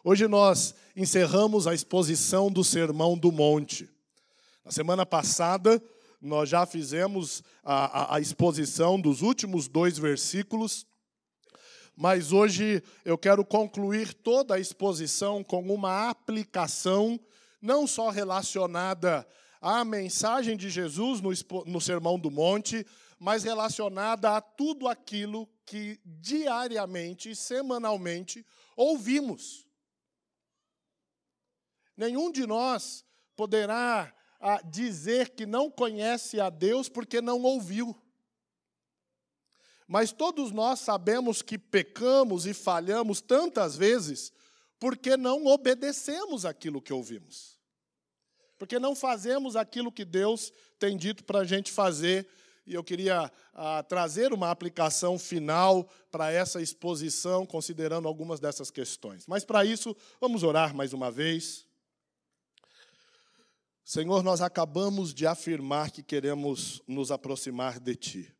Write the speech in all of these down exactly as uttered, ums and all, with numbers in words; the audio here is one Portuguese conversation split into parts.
Hoje nós encerramos a exposição do Sermão do Monte. Na semana passada, nós já fizemos a, a, a exposição dos últimos dois versículos, mas hoje eu quero concluir toda a exposição com uma aplicação, não só relacionada à mensagem de Jesus no, no Sermão do Monte, mas relacionada a tudo aquilo que diariamente, semanalmente, ouvimos. Nenhum de nós poderá ah, dizer que não conhece a Deus porque não ouviu. Mas todos nós sabemos que pecamos e falhamos tantas vezes porque não obedecemos aquilo que ouvimos. Porque não fazemos aquilo que Deus tem dito para a gente fazer. E eu queria ah, trazer uma aplicação final para essa exposição, considerando algumas dessas questões. Mas para isso, vamos orar mais uma vez. Senhor, nós acabamos de afirmar que queremos nos aproximar de Ti.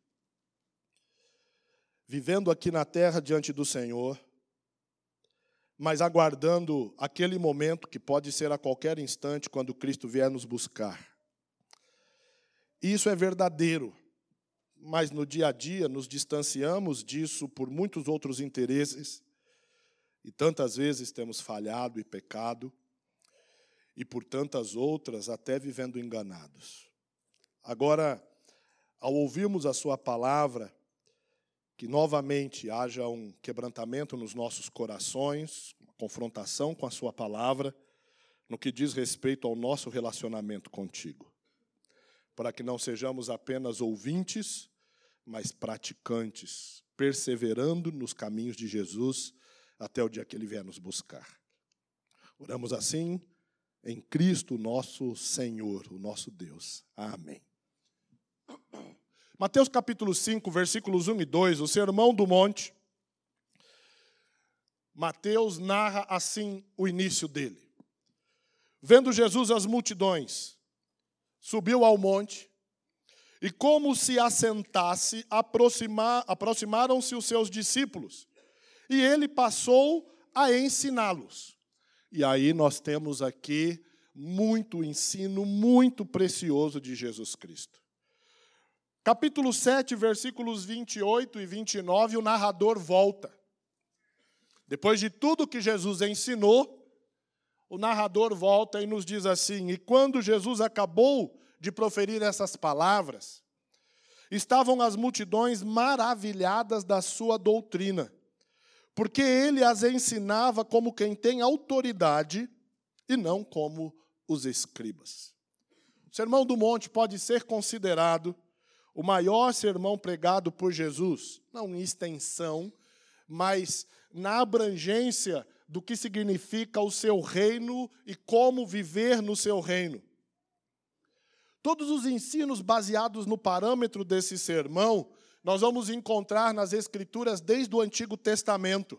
Vivendo aqui na terra diante do Senhor, mas aguardando aquele momento que pode ser a qualquer instante, quando Cristo vier nos buscar. Isso é verdadeiro, mas no dia a dia nos distanciamos disso por muitos outros interesses, e tantas vezes temos falhado e pecado, e por tantas outras até vivendo enganados. Agora, ao ouvirmos a sua palavra, que novamente haja um quebrantamento nos nossos corações, uma confrontação com a sua palavra, no que diz respeito ao nosso relacionamento contigo. Para que não sejamos apenas ouvintes, mas praticantes, perseverando nos caminhos de Jesus até o dia que Ele vier nos buscar. Oramos assim, em Cristo nosso Senhor, o nosso Deus. Amém. Mateus capítulo cinco, versículos um e dois, o Sermão do Monte. Mateus narra assim o início dele. Vendo Jesus as multidões, subiu ao monte, e como se assentasse, aproxima, aproximaram-se os seus discípulos, e ele passou a ensiná-los. E aí nós temos aqui muito ensino, muito precioso de Jesus Cristo. Capítulo sete, versículos vinte e oito e vinte e nove, o narrador volta. Depois de tudo que Jesus ensinou, o narrador volta e nos diz assim: e quando Jesus acabou de proferir essas palavras, estavam as multidões maravilhadas da sua doutrina, porque ele as ensinava como quem tem autoridade e não como os escribas. O Sermão do Monte pode ser considerado o maior sermão pregado por Jesus, não em extensão, mas na abrangência do que significa o seu reino e como viver no seu reino. Todos os ensinos baseados no parâmetro desse sermão, nós vamos encontrar nas Escrituras desde o Antigo Testamento.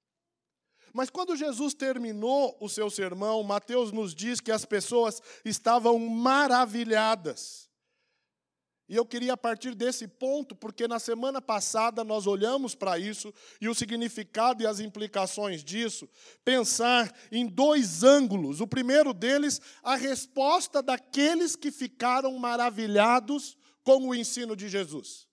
Mas quando Jesus terminou o seu sermão, Mateus nos diz que as pessoas estavam maravilhadas. E eu queria partir desse ponto, porque na semana passada nós olhamos para isso, e o significado e as implicações disso, pensar em dois ângulos. O primeiro deles, a resposta daqueles que ficaram maravilhados com o ensino de Jesus.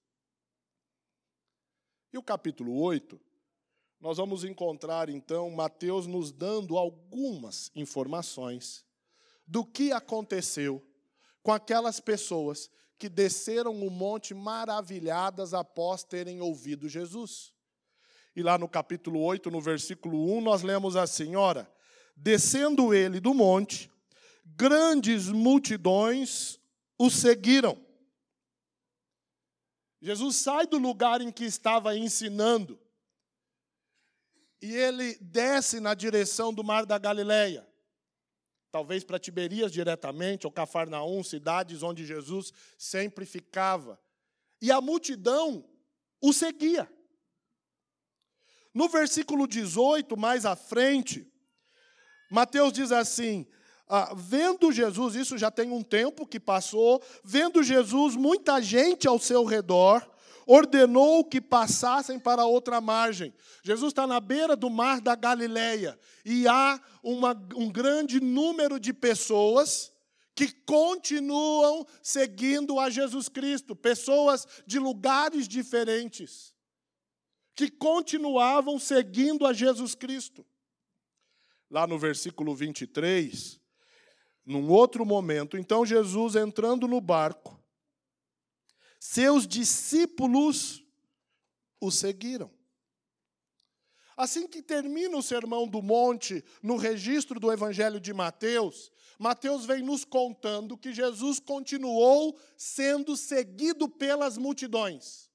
E o capítulo oito, nós vamos encontrar, então, Mateus nos dando algumas informações do que aconteceu com aquelas pessoas que desceram o monte maravilhadas após terem ouvido Jesus. E lá no capítulo oito, no versículo um, nós lemos assim: ora, descendo ele do monte, grandes multidões o seguiram. Jesus sai do lugar em que estava ensinando e ele desce na direção do Mar da Galileia. Talvez para Tiberias diretamente, ou Cafarnaum, cidades onde Jesus sempre ficava. E a multidão o seguia. No versículo dezoito, mais à frente, Mateus diz assim: ah, vendo Jesus, isso já tem um tempo que passou, vendo Jesus, muita gente ao seu redor, ordenou que passassem para outra margem. Jesus está na beira do mar da Galileia e há uma, um grande número de pessoas que continuam seguindo a Jesus Cristo, pessoas de lugares diferentes, que continuavam seguindo a Jesus Cristo. Lá no versículo vinte e três, num outro momento, então Jesus entrando no barco, seus discípulos o seguiram. Assim que termina o Sermão do Monte, no registro do Evangelho de Mateus, Mateus vem nos contando que Jesus continuou sendo seguido pelas multidões.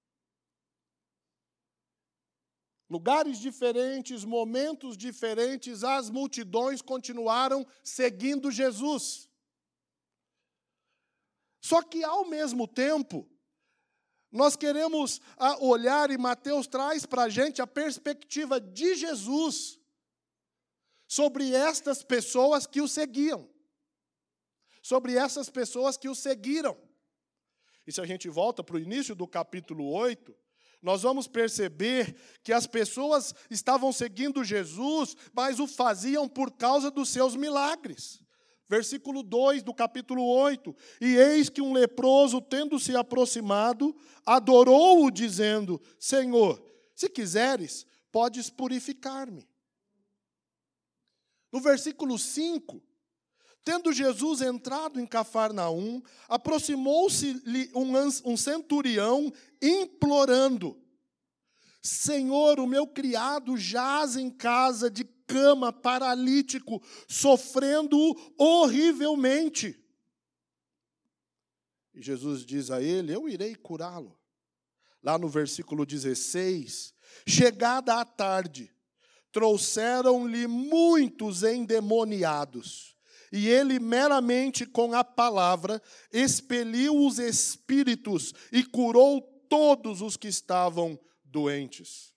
Lugares diferentes, momentos diferentes, as multidões continuaram seguindo Jesus. Só que, ao mesmo tempo, nós queremos olhar, e Mateus traz para a gente a perspectiva de Jesus sobre estas pessoas que o seguiam. Sobre essas pessoas que o seguiram. E se a gente volta para o início do capítulo oito, nós vamos perceber que as pessoas estavam seguindo Jesus, mas o faziam por causa dos seus milagres. Versículo dois do capítulo oito. E eis que um leproso, tendo se aproximado, adorou-o, dizendo: Senhor, se quiseres, podes purificar-me. No versículo cinco, tendo Jesus entrado em Cafarnaum, aproximou-se-lhe um centurião, implorando: Senhor, o meu criado jaz em casa de cama, paralítico, sofrendo horrivelmente. E Jesus diz a ele: eu irei curá-lo. Lá no versículo dezesseis, chegada a tarde, trouxeram-lhe muitos endemoniados, e ele meramente com a palavra expeliu os espíritos e curou todos os que estavam doentes.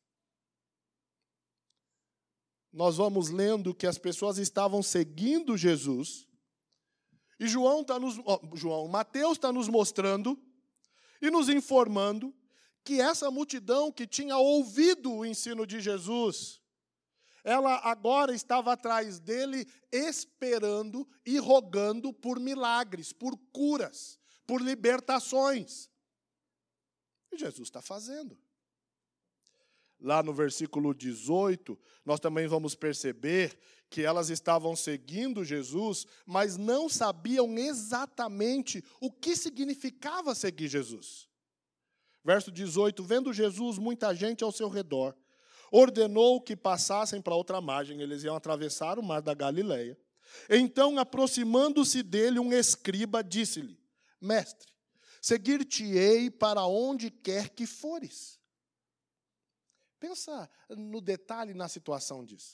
Nós vamos lendo que as pessoas estavam seguindo Jesus, e João está nos, oh, João, Mateus está nos mostrando e nos informando que essa multidão que tinha ouvido o ensino de Jesus, ela agora estava atrás dele esperando e rogando por milagres, por curas, por libertações. E Jesus está fazendo. Lá no versículo dezoito, nós também vamos perceber que elas estavam seguindo Jesus, mas não sabiam exatamente o que significava seguir Jesus. Verso dezoito, vendo Jesus muita gente ao seu redor, ordenou que passassem para outra margem, eles iam atravessar o mar da Galileia. Então, aproximando-se dele, um escriba disse-lhe: Mestre, seguir-te-ei para onde quer que fores. Pensa no detalhe, na situação disso.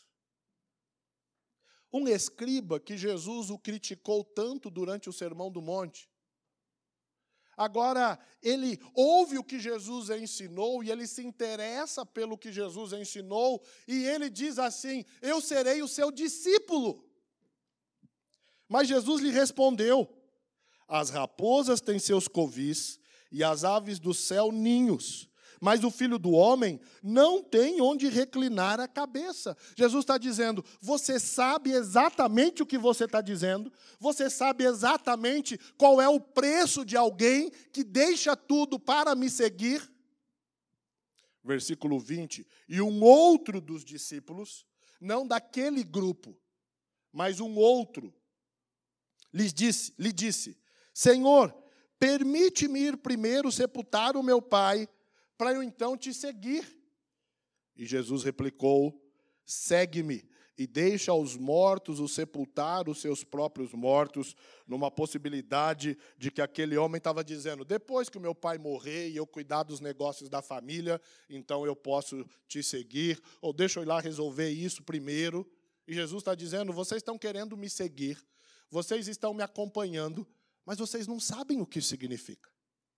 Um escriba que Jesus o criticou tanto durante o Sermão do Monte, agora ele ouve o que Jesus ensinou e ele se interessa pelo que Jesus ensinou e ele diz assim: eu serei o seu discípulo. Mas Jesus lhe respondeu: as raposas têm seus covis e as aves do céu ninhos, mas o Filho do Homem não tem onde reclinar a cabeça. Jesus está dizendo: você sabe exatamente o que você está dizendo, você sabe exatamente qual é o preço de alguém que deixa tudo para me seguir. Versículo vinte, e um outro dos discípulos, não daquele grupo, mas um outro, lhe disse, lhe disse: Senhor, permite-me ir primeiro sepultar o meu pai, para eu então te seguir. E Jesus replicou: segue-me e deixa aos mortos o sepultar os seus próprios mortos, numa possibilidade de que aquele homem estava dizendo: depois que o meu pai morrer e eu cuidar dos negócios da família, então eu posso te seguir, ou deixa eu ir lá resolver isso primeiro. E Jesus está dizendo: vocês estão querendo me seguir, vocês estão me acompanhando, mas vocês não sabem o que isso significa.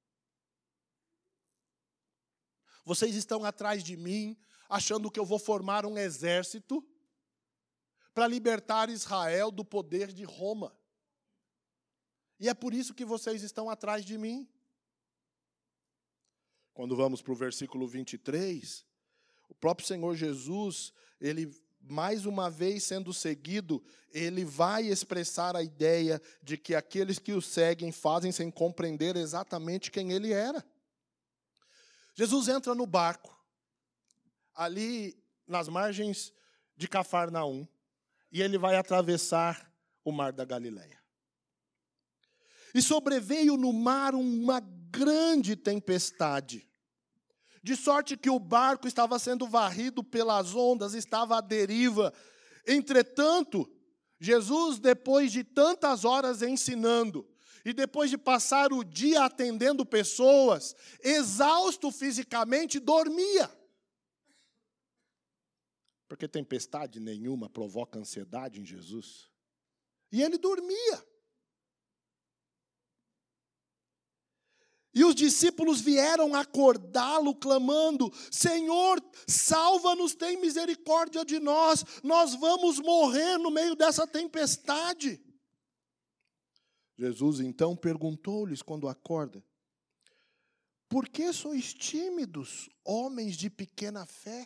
Vocês estão atrás de mim, achando que eu vou formar um exército para libertar Israel do poder de Roma. E é por isso que vocês estão atrás de mim. Quando vamos para o versículo vinte e três, o próprio Senhor Jesus, ele, mais uma vez sendo seguido, ele vai expressar a ideia de que aqueles que o seguem fazem sem compreender exatamente quem ele era. Jesus entra no barco, ali nas margens de Cafarnaum, e ele vai atravessar o mar da Galileia. E sobreveio no mar uma grande tempestade, de sorte que o barco estava sendo varrido pelas ondas, estava à deriva. Entretanto, Jesus, depois de tantas horas ensinando, e depois de passar o dia atendendo pessoas, exausto fisicamente, dormia. Porque tempestade nenhuma provoca ansiedade em Jesus. E ele dormia. E os discípulos vieram acordá-lo, clamando: Senhor, salva-nos, tem misericórdia de nós, nós vamos morrer no meio dessa tempestade. Jesus então perguntou-lhes quando acorda: por que sois tímidos, homens de pequena fé?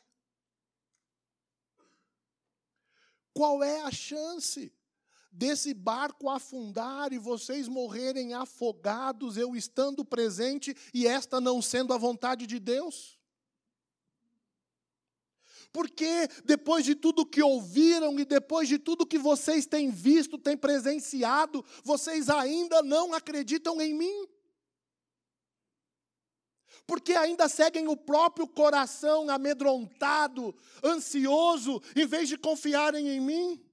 Qual é a chance desse barco afundar e vocês morrerem afogados, eu estando presente e esta não sendo a vontade de Deus? Porque depois de tudo que ouviram e depois de tudo que vocês têm visto, têm presenciado, vocês ainda não acreditam em mim? Porque ainda seguem o próprio coração amedrontado, ansioso, em vez de confiarem em mim?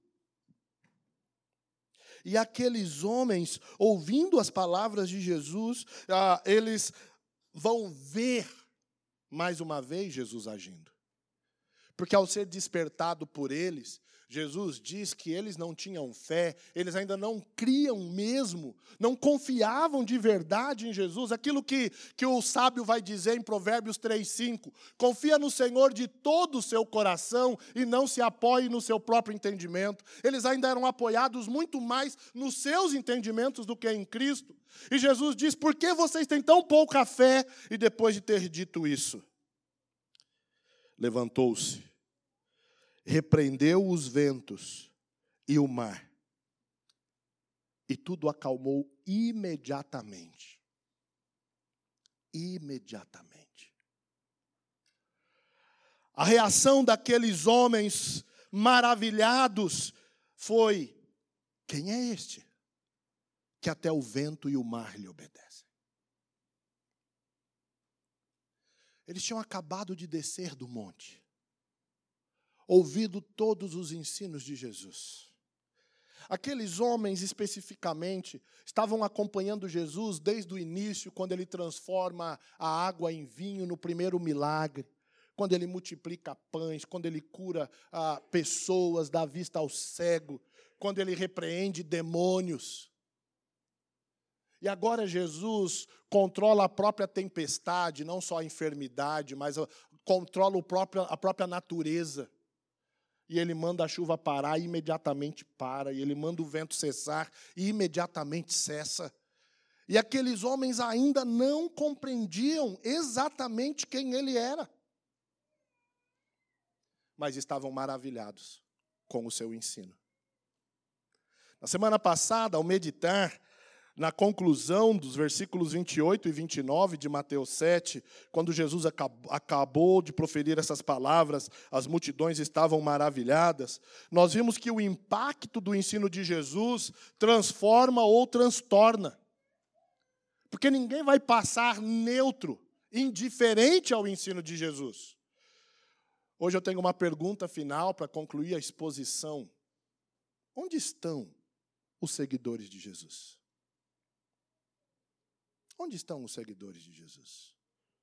E aqueles homens, ouvindo as palavras de Jesus, ah, eles vão ver, mais uma vez, Jesus agindo. Porque ao ser despertado por eles, Jesus diz que eles não tinham fé, eles ainda não criam mesmo, não confiavam de verdade em Jesus. Aquilo que, que o sábio vai dizer em Provérbios três, cinco, confia no Senhor de todo o seu coração e não se apoie no seu próprio entendimento. Eles ainda eram apoiados muito mais nos seus entendimentos do que em Cristo. E Jesus diz: por que vocês têm tão pouca fé? E depois de ter dito isso, levantou-se, repreendeu os ventos e o mar, e tudo acalmou imediatamente. Imediatamente. A reação daqueles homens maravilhados foi: quem é este que até o vento e o mar lhe obedecem? Eles tinham acabado de descer do monte, ouvido todos os ensinos de Jesus. Aqueles homens, especificamente, estavam acompanhando Jesus desde o início, quando ele transforma a água em vinho no primeiro milagre, quando ele multiplica pães, quando ele cura ah, pessoas, dá vista ao cego, quando ele repreende demônios. E agora Jesus controla a própria tempestade, não só a enfermidade, mas controla o próprio, a própria natureza. E ele manda a chuva parar e imediatamente para. E ele manda o vento cessar e imediatamente cessa. E aqueles homens ainda não compreendiam exatamente quem ele era. Mas estavam maravilhados com o seu ensino. Na semana passada, ao meditar na conclusão dos versículos vinte e oito e vinte e nove de Mateus sete, quando Jesus acabou de proferir essas palavras, as multidões estavam maravilhadas, nós vimos que o impacto do ensino de Jesus transforma ou transtorna. Porque ninguém vai passar neutro, indiferente ao ensino de Jesus. Hoje eu tenho uma pergunta final para concluir a exposição. Onde estão os seguidores de Jesus? Onde estão os seguidores de Jesus?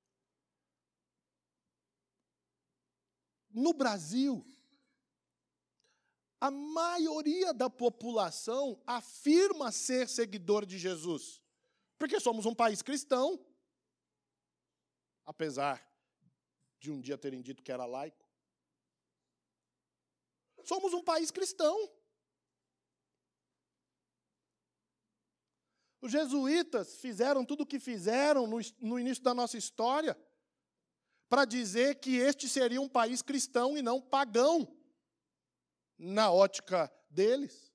No Brasil, a maioria da população afirma ser seguidor de Jesus, porque somos um país cristão, apesar de um dia terem dito que era laico. Somos um país cristão. Os jesuítas fizeram tudo o que fizeram no, no início da nossa história. para dizer que este seria um país cristão e não pagão, na ótica deles.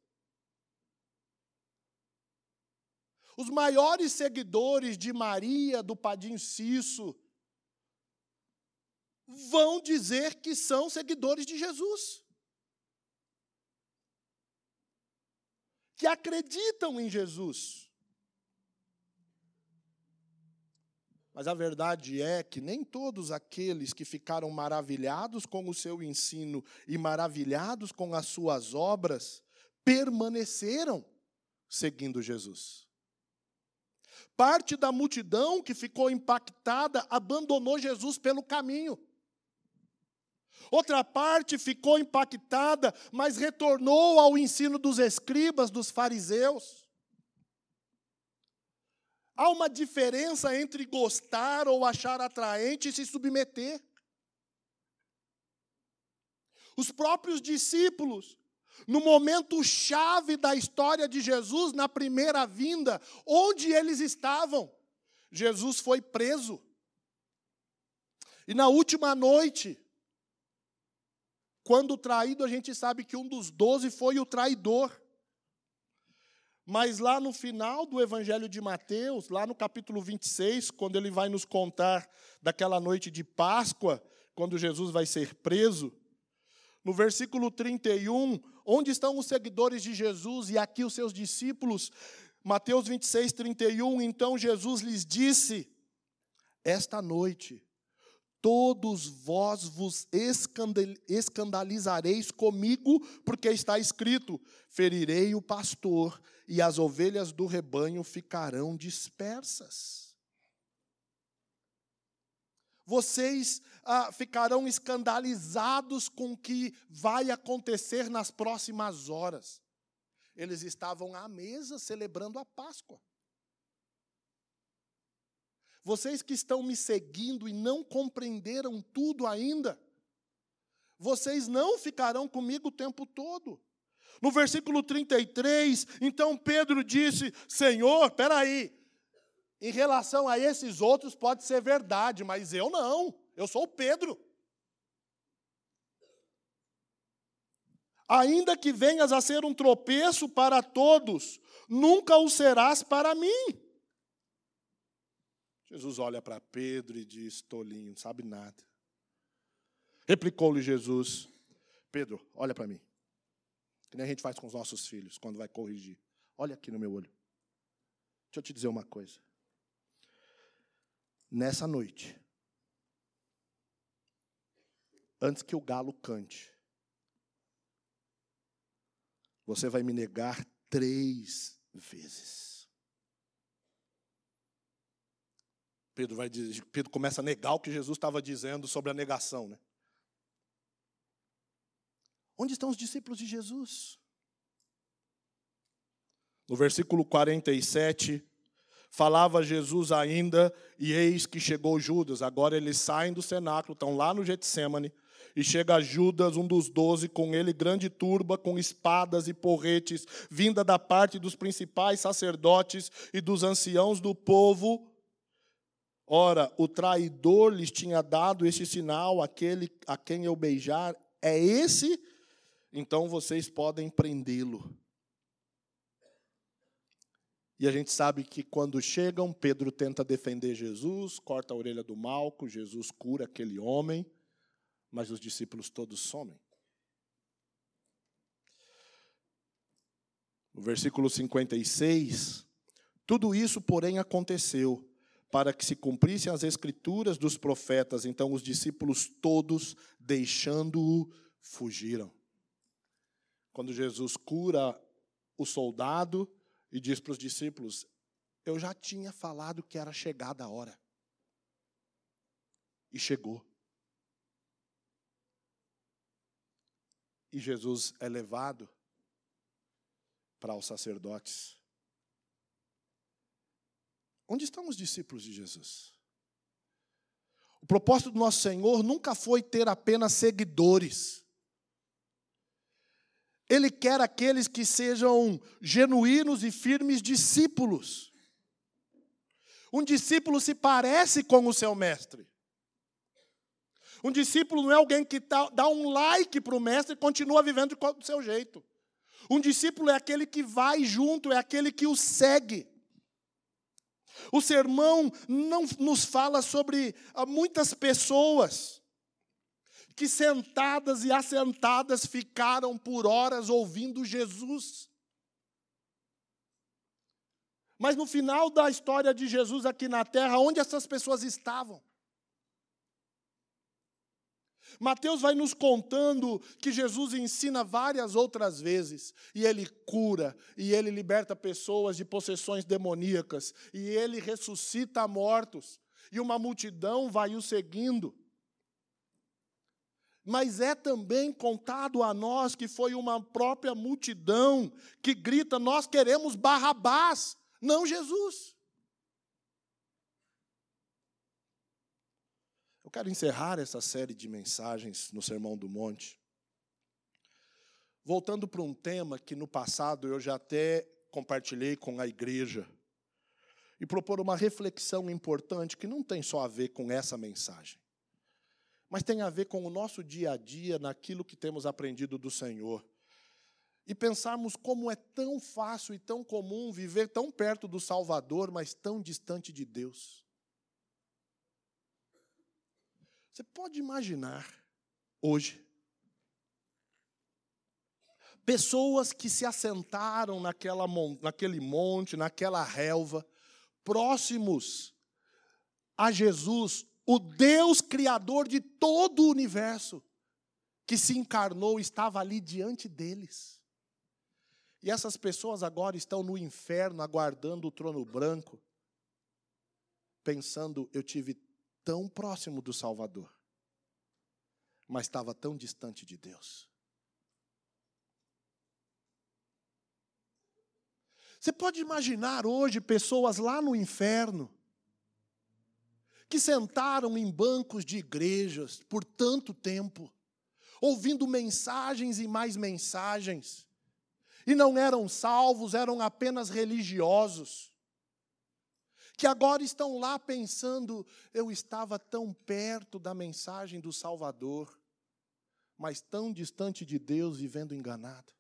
Os maiores seguidores de Maria, do Padinho Cisso, vão dizer que são seguidores de Jesus, que acreditam em Jesus. Mas a verdade é que nem todos aqueles que ficaram maravilhados com o seu ensino e maravilhados com as suas obras permaneceram seguindo Jesus. Parte da multidão que ficou impactada abandonou Jesus pelo caminho. Outra parte ficou impactada, mas retornou ao ensino dos escribas, dos fariseus. Há uma diferença entre gostar ou achar atraente e se submeter. Os próprios discípulos, no momento chave da história de Jesus, na primeira vinda, onde eles estavam? Jesus foi preso. E na última noite, quando traído, a gente sabe que um dos doze foi o traidor. Mas lá no final do Evangelho de Mateus, lá no capítulo vinte e seis, quando ele vai nos contar daquela noite de Páscoa, quando Jesus vai ser preso, no versículo trinta e um, onde estão os seguidores de Jesus e aqui os seus discípulos? Mateus vinte e seis, trinta e um, então Jesus lhes disse: esta noite todos vós vos escandalizareis comigo, porque está escrito: ferirei o pastor, e as ovelhas do rebanho ficarão dispersas. Vocês ah, ficarão escandalizados com o que vai acontecer nas próximas horas. Eles estavam à mesa celebrando a Páscoa. Vocês que estão me seguindo e não compreenderam tudo ainda, vocês não ficarão comigo o tempo todo. No versículo trinta e três, então Pedro disse: Senhor, espera aí, em relação a esses outros pode ser verdade, mas eu não, eu sou o Pedro. Ainda que venhas a ser um tropeço para todos, nunca o serás para mim. Jesus olha para Pedro e diz: tolinho, não sabe nada. Replicou-lhe Jesus: Pedro, olha para mim. Que nem a gente faz com os nossos filhos quando vai corrigir. Olha aqui no meu olho. Deixa eu te dizer uma coisa. Nessa noite, antes que o galo cante, você vai me negar três vezes. Pedro, vai dizer, Pedro começa a negar o que Jesus estava dizendo sobre a negação, né? Onde estão os discípulos de Jesus? No versículo quarenta e sete, falava Jesus ainda, e eis que chegou Judas. Agora eles saem do cenáculo, estão lá no Getsêmani, e chega Judas, um dos doze, com ele grande turba, com espadas e porretes, vinda da parte dos principais sacerdotes e dos anciãos do povo. Ora, o traidor lhes tinha dado este sinal: aquele a quem eu beijar é esse, então vocês podem prendê-lo. E a gente sabe que quando chegam, Pedro tenta defender Jesus, corta a orelha do Malco, Jesus cura aquele homem, mas os discípulos todos somem. No versículo cinquenta e seis, tudo isso, porém, aconteceu para que se cumprissem as escrituras dos profetas. Então os discípulos todos, deixando-o, fugiram. Quando Jesus cura o soldado e diz para os discípulos: eu já tinha falado que era chegada a hora. E chegou. E Jesus é levado para os sacerdotes. Onde estão os discípulos de Jesus? O propósito do nosso Senhor nunca foi ter apenas seguidores. Ele quer aqueles que sejam genuínos e firmes discípulos. Um discípulo se parece com o seu mestre. Um discípulo não é alguém que dá um like para o mestre e continua vivendo do seu jeito. Um discípulo é aquele que vai junto, é aquele que o segue. O sermão não nos fala sobre muitas pessoas que sentadas e assentadas ficaram por horas ouvindo Jesus. Mas no final da história de Jesus aqui na terra, onde essas pessoas estavam? Mateus vai nos contando que Jesus ensina várias outras vezes, e ele cura, e ele liberta pessoas de possessões demoníacas, e ele ressuscita mortos, e uma multidão vai o seguindo. Mas é também contado a nós que foi uma própria multidão que grita: nós queremos Barrabás, não Jesus. Eu quero encerrar essa série de mensagens no Sermão do Monte, voltando para um tema que no passado eu já até compartilhei com a igreja, e propor uma reflexão importante que não tem só a ver com essa mensagem, mas tem a ver com o nosso dia a dia, naquilo que temos aprendido do Senhor. E pensarmos como é tão fácil e tão comum viver tão perto do Salvador, mas tão distante de Deus. Você pode imaginar, hoje, pessoas que se assentaram naquela, naquele monte, naquela relva, próximos a Jesus, o Deus Criador de todo o universo, que se encarnou, estava ali diante deles. E essas pessoas agora estão no inferno, aguardando o trono branco, pensando: eu tive tão próximo do Salvador, mas estava tão distante de Deus. Você pode imaginar hoje pessoas lá no inferno, que sentaram em bancos de igrejas por tanto tempo, ouvindo mensagens e mais mensagens, e não eram salvos, eram apenas religiosos, que agora estão lá pensando: eu estava tão perto da mensagem do Salvador, mas tão distante de Deus, vivendo enganado.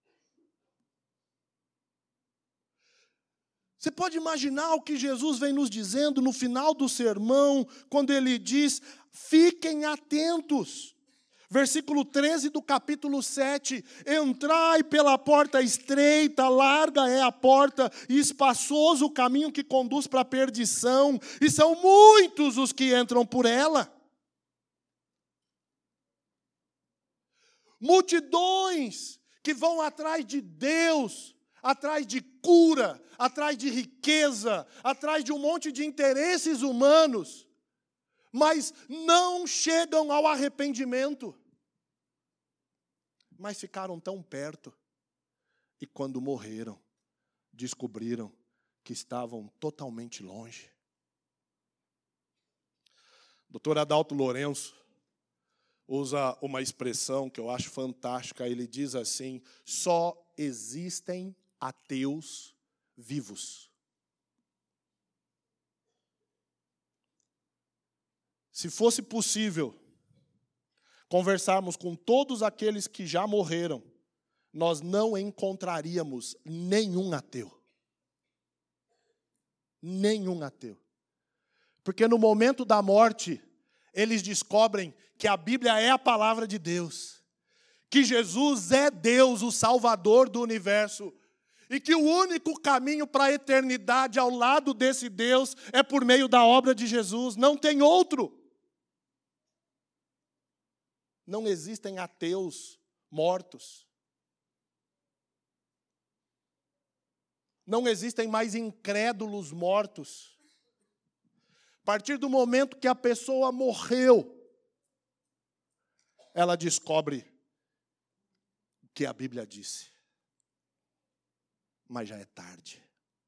Você pode imaginar o que Jesus vem nos dizendo no final do sermão, quando ele diz: fiquem atentos. Versículo treze do capítulo sete, entrai pela porta estreita, larga é a porta, e espaçoso o caminho que conduz para a perdição, e são muitos os que entram por ela. Multidões que vão atrás de Deus, atrás de cura, atrás de riqueza, atrás de um monte de interesses humanos, mas não chegam ao arrependimento. Mas ficaram tão perto, e quando morreram, descobriram que estavam totalmente longe. doutor Adalto Lourenço usa uma expressão que eu acho fantástica. Ele diz assim: só existem ateus vivos. Se fosse possível conversarmos com todos aqueles que já morreram, nós não encontraríamos nenhum ateu. Nenhum ateu. Porque no momento da morte, eles descobrem que a Bíblia é a palavra de Deus, que Jesus é Deus, o Salvador do universo, e que o único caminho para a eternidade ao lado desse Deus é por meio da obra de Jesus, não tem outro. Não existem ateus mortos. Não existem mais incrédulos mortos. A partir do momento que a pessoa morreu, ela descobre o que a Bíblia disse. Mas já é tarde.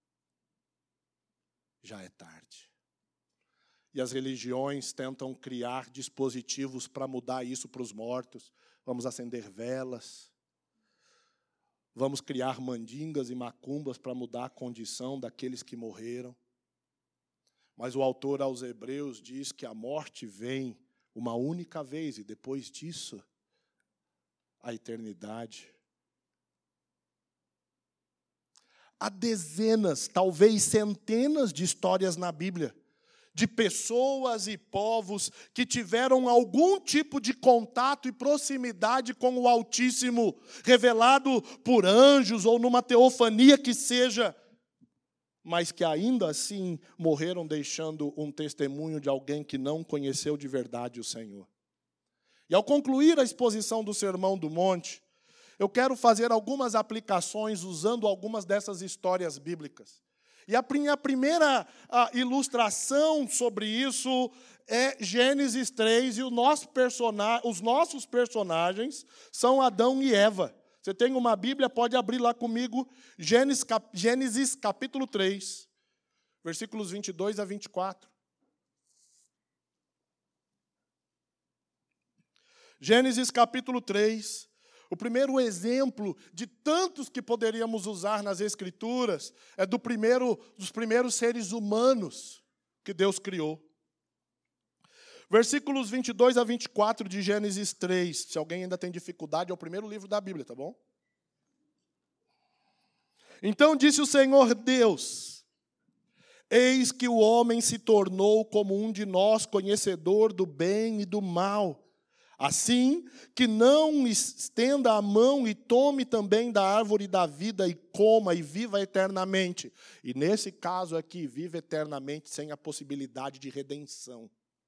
Já é tarde. E as religiões tentam criar dispositivos para mudar isso para os mortos. Vamos acender velas. Vamos criar mandingas e macumbas para mudar a condição daqueles que morreram. Mas o autor aos Hebreus diz que a morte vem uma única vez, e depois disso, a eternidade. Há dezenas, talvez centenas de histórias na Bíblia, de pessoas e povos que tiveram algum tipo de contato e proximidade com o Altíssimo, revelado por anjos ou numa teofania que seja, mas que ainda assim morreram deixando um testemunho de alguém que não conheceu de verdade o Senhor. E ao concluir a exposição do Sermão do Monte, eu quero fazer algumas aplicações usando algumas dessas histórias bíblicas. E a minha primeira a ilustração sobre isso é Gênesis três, e o nosso persona- os nossos personagens são Adão e Eva. Você tem uma Bíblia, pode abrir lá comigo, Gênesis, cap- Gênesis capítulo três, versículos vinte e dois a vinte e quatro. Gênesis capítulo três. O primeiro exemplo de tantos que poderíamos usar nas Escrituras é do primeiro, dos primeiros seres humanos que Deus criou. Versículos vinte e dois a vinte e quatro de Gênesis três. Se alguém ainda tem dificuldade, é o primeiro livro da Bíblia, tá bom? Então disse o Senhor Deus: eis que o homem se tornou como um de nós, conhecedor do bem e do mal. Assim que não estenda a mão e tome também da árvore da vida e coma e viva eternamente. E nesse caso aqui, viva eternamente sem a possibilidade de redenção.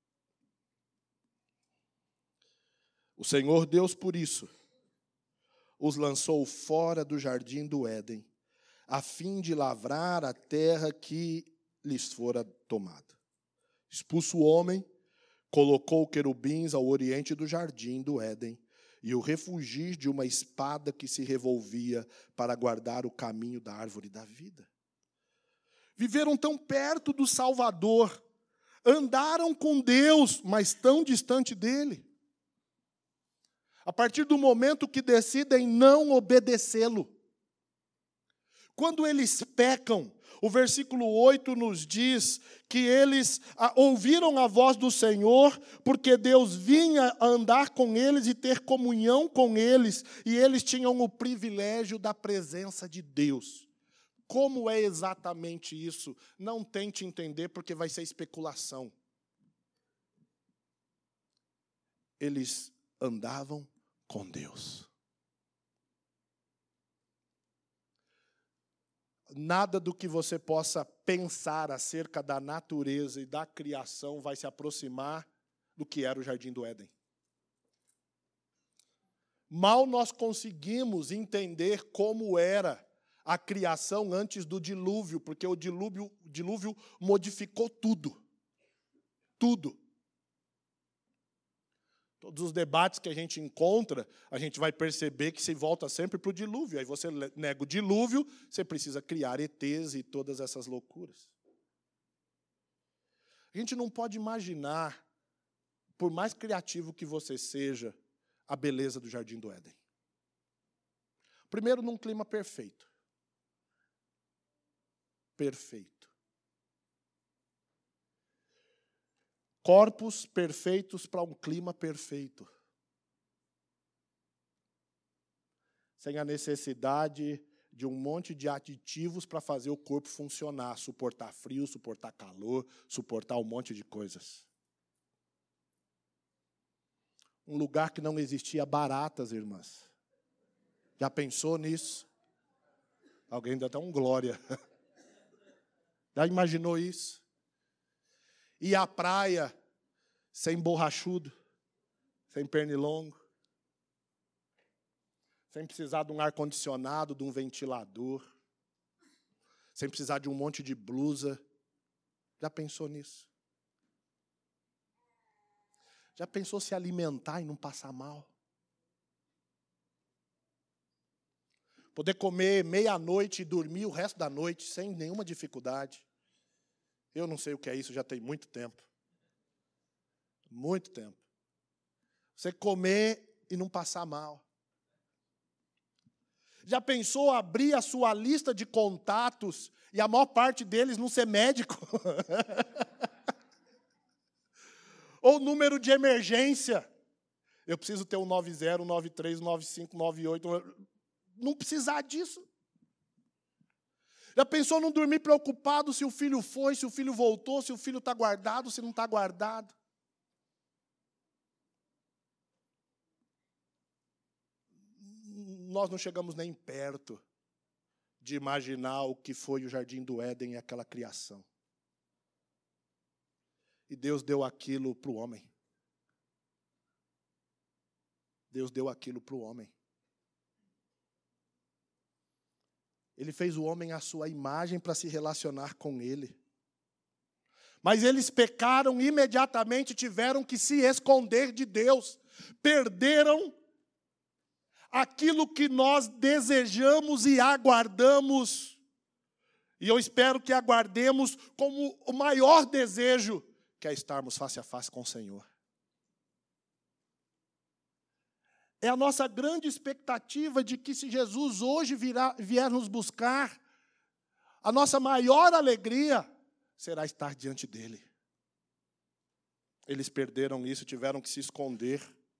O Senhor Deus, por isso, os lançou fora do jardim do Éden, a fim de lavrar a terra que lhes fora tomada. Expulso o homem, colocou querubins ao oriente do jardim do Éden e o refugir de uma espada que se revolvia para guardar o caminho da árvore da vida. Viveram tão perto do Salvador, andaram com Deus, mas tão distante dele. A partir do momento que decidem não obedecê-lo. Quando eles pecam, o versículo oito nos diz que eles ouviram a voz do Senhor, porque Deus vinha andar com eles e ter comunhão com eles, e eles tinham o privilégio da presença de Deus. Como é exatamente isso? Não tente entender, porque vai ser especulação. Eles andavam com Deus. Nada do que você possa pensar acerca da natureza e da criação vai se aproximar do que era o Jardim do Éden. Mal nós conseguimos entender como era a criação antes do dilúvio, porque o dilúvio, o dilúvio modificou tudo. Tudo. Todos os debates que a gente encontra, a gente vai perceber que se volta sempre para o dilúvio. Aí você nega o dilúvio, você precisa criar E Tês e todas essas loucuras. A gente não pode imaginar, por mais criativo que você seja, a beleza do Jardim do Éden. Primeiro, num clima perfeito. Perfeito. Corpos perfeitos para um clima perfeito. Sem a necessidade de um monte de aditivos para fazer o corpo funcionar, suportar frio, suportar calor, suportar um monte de coisas. Um lugar que não existia baratas, irmãs. Já pensou nisso? Alguém dá até um glória. Já imaginou isso? E a praia sem borrachudo, sem pernilongo, sem precisar de um ar-condicionado, de um ventilador, sem precisar de um monte de blusa. Já pensou nisso? Já pensou se alimentar e não passar mal? Poder comer meia-noite e dormir o resto da noite sem nenhuma dificuldade. Eu não sei o que é isso, já tem muito tempo. Muito tempo. Você comer e não passar mal. Já pensou abrir a sua lista de contatos e a maior parte deles não ser médico? ou número de emergência. Eu preciso ter um nove zero, nove três, nove cinco, nove oito. Não precisar disso. Já pensou não dormir preocupado se o filho foi, se o filho voltou, se o filho está guardado, se não está guardado? Nós não chegamos nem perto de imaginar o que foi o Jardim do Éden e aquela criação. E Deus deu aquilo para o homem. Deus deu aquilo para o homem. Ele fez o homem à sua imagem para se relacionar com ele. Mas eles pecaram e imediatamente tiveram que se esconder de Deus. Perderam aquilo que nós desejamos e aguardamos. E eu espero que aguardemos como o maior desejo, que é estarmos face a face com o Senhor. É a nossa grande expectativa de que, se Jesus hoje virá, vier nos buscar, a nossa maior alegria será estar diante dele. Eles perderam isso, tiveram que se esconder.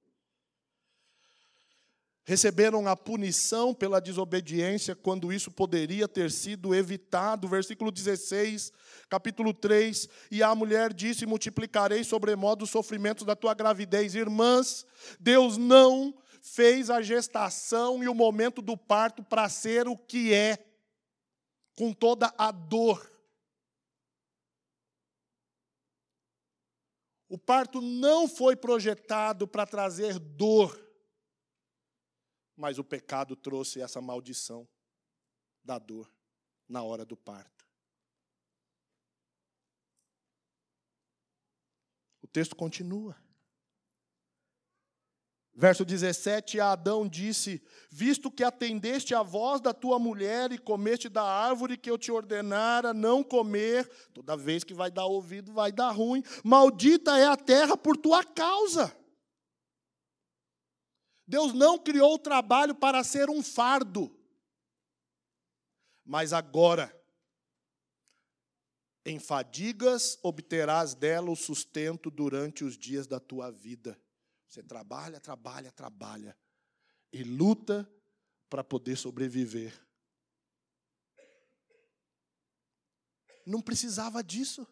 Receberam a punição pela desobediência, quando isso poderia ter sido evitado. Versículo dezesseis, capítulo três. E a mulher disse: multiplicarei sobremodo os sofrimentos da tua gravidez. Irmãs, Deus não fez a gestação e o momento do parto para ser o que é, com toda a dor. O parto não foi projetado para trazer dor, mas o pecado trouxe essa maldição da dor na hora do parto. O texto continua. Verso dezessete, a Adão disse: visto que atendeste à voz da tua mulher e comeste da árvore que eu te ordenara não comer, toda vez que vai dar ouvido vai dar ruim, maldita é a terra por tua causa. Deus não criou o trabalho para ser um fardo, mas agora, em fadigas obterás dela o sustento durante os dias da tua vida. Você trabalha, trabalha, trabalha e luta para poder sobreviver. Não precisava disso.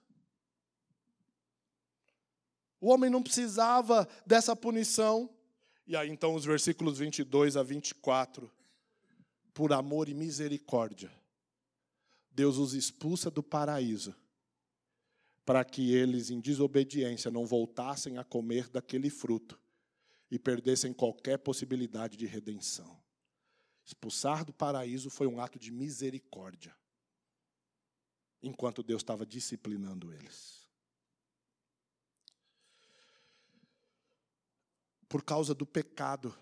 O homem não precisava dessa punição. E aí então os versículos vinte e dois a vinte e quatro. Por amor e misericórdia, Deus os expulsa do paraíso, para que eles, em desobediência, não voltassem a comer daquele fruto e perdessem qualquer possibilidade de redenção. Expulsar do paraíso foi um ato de misericórdia, enquanto Deus estava disciplinando eles. Por causa do pecado,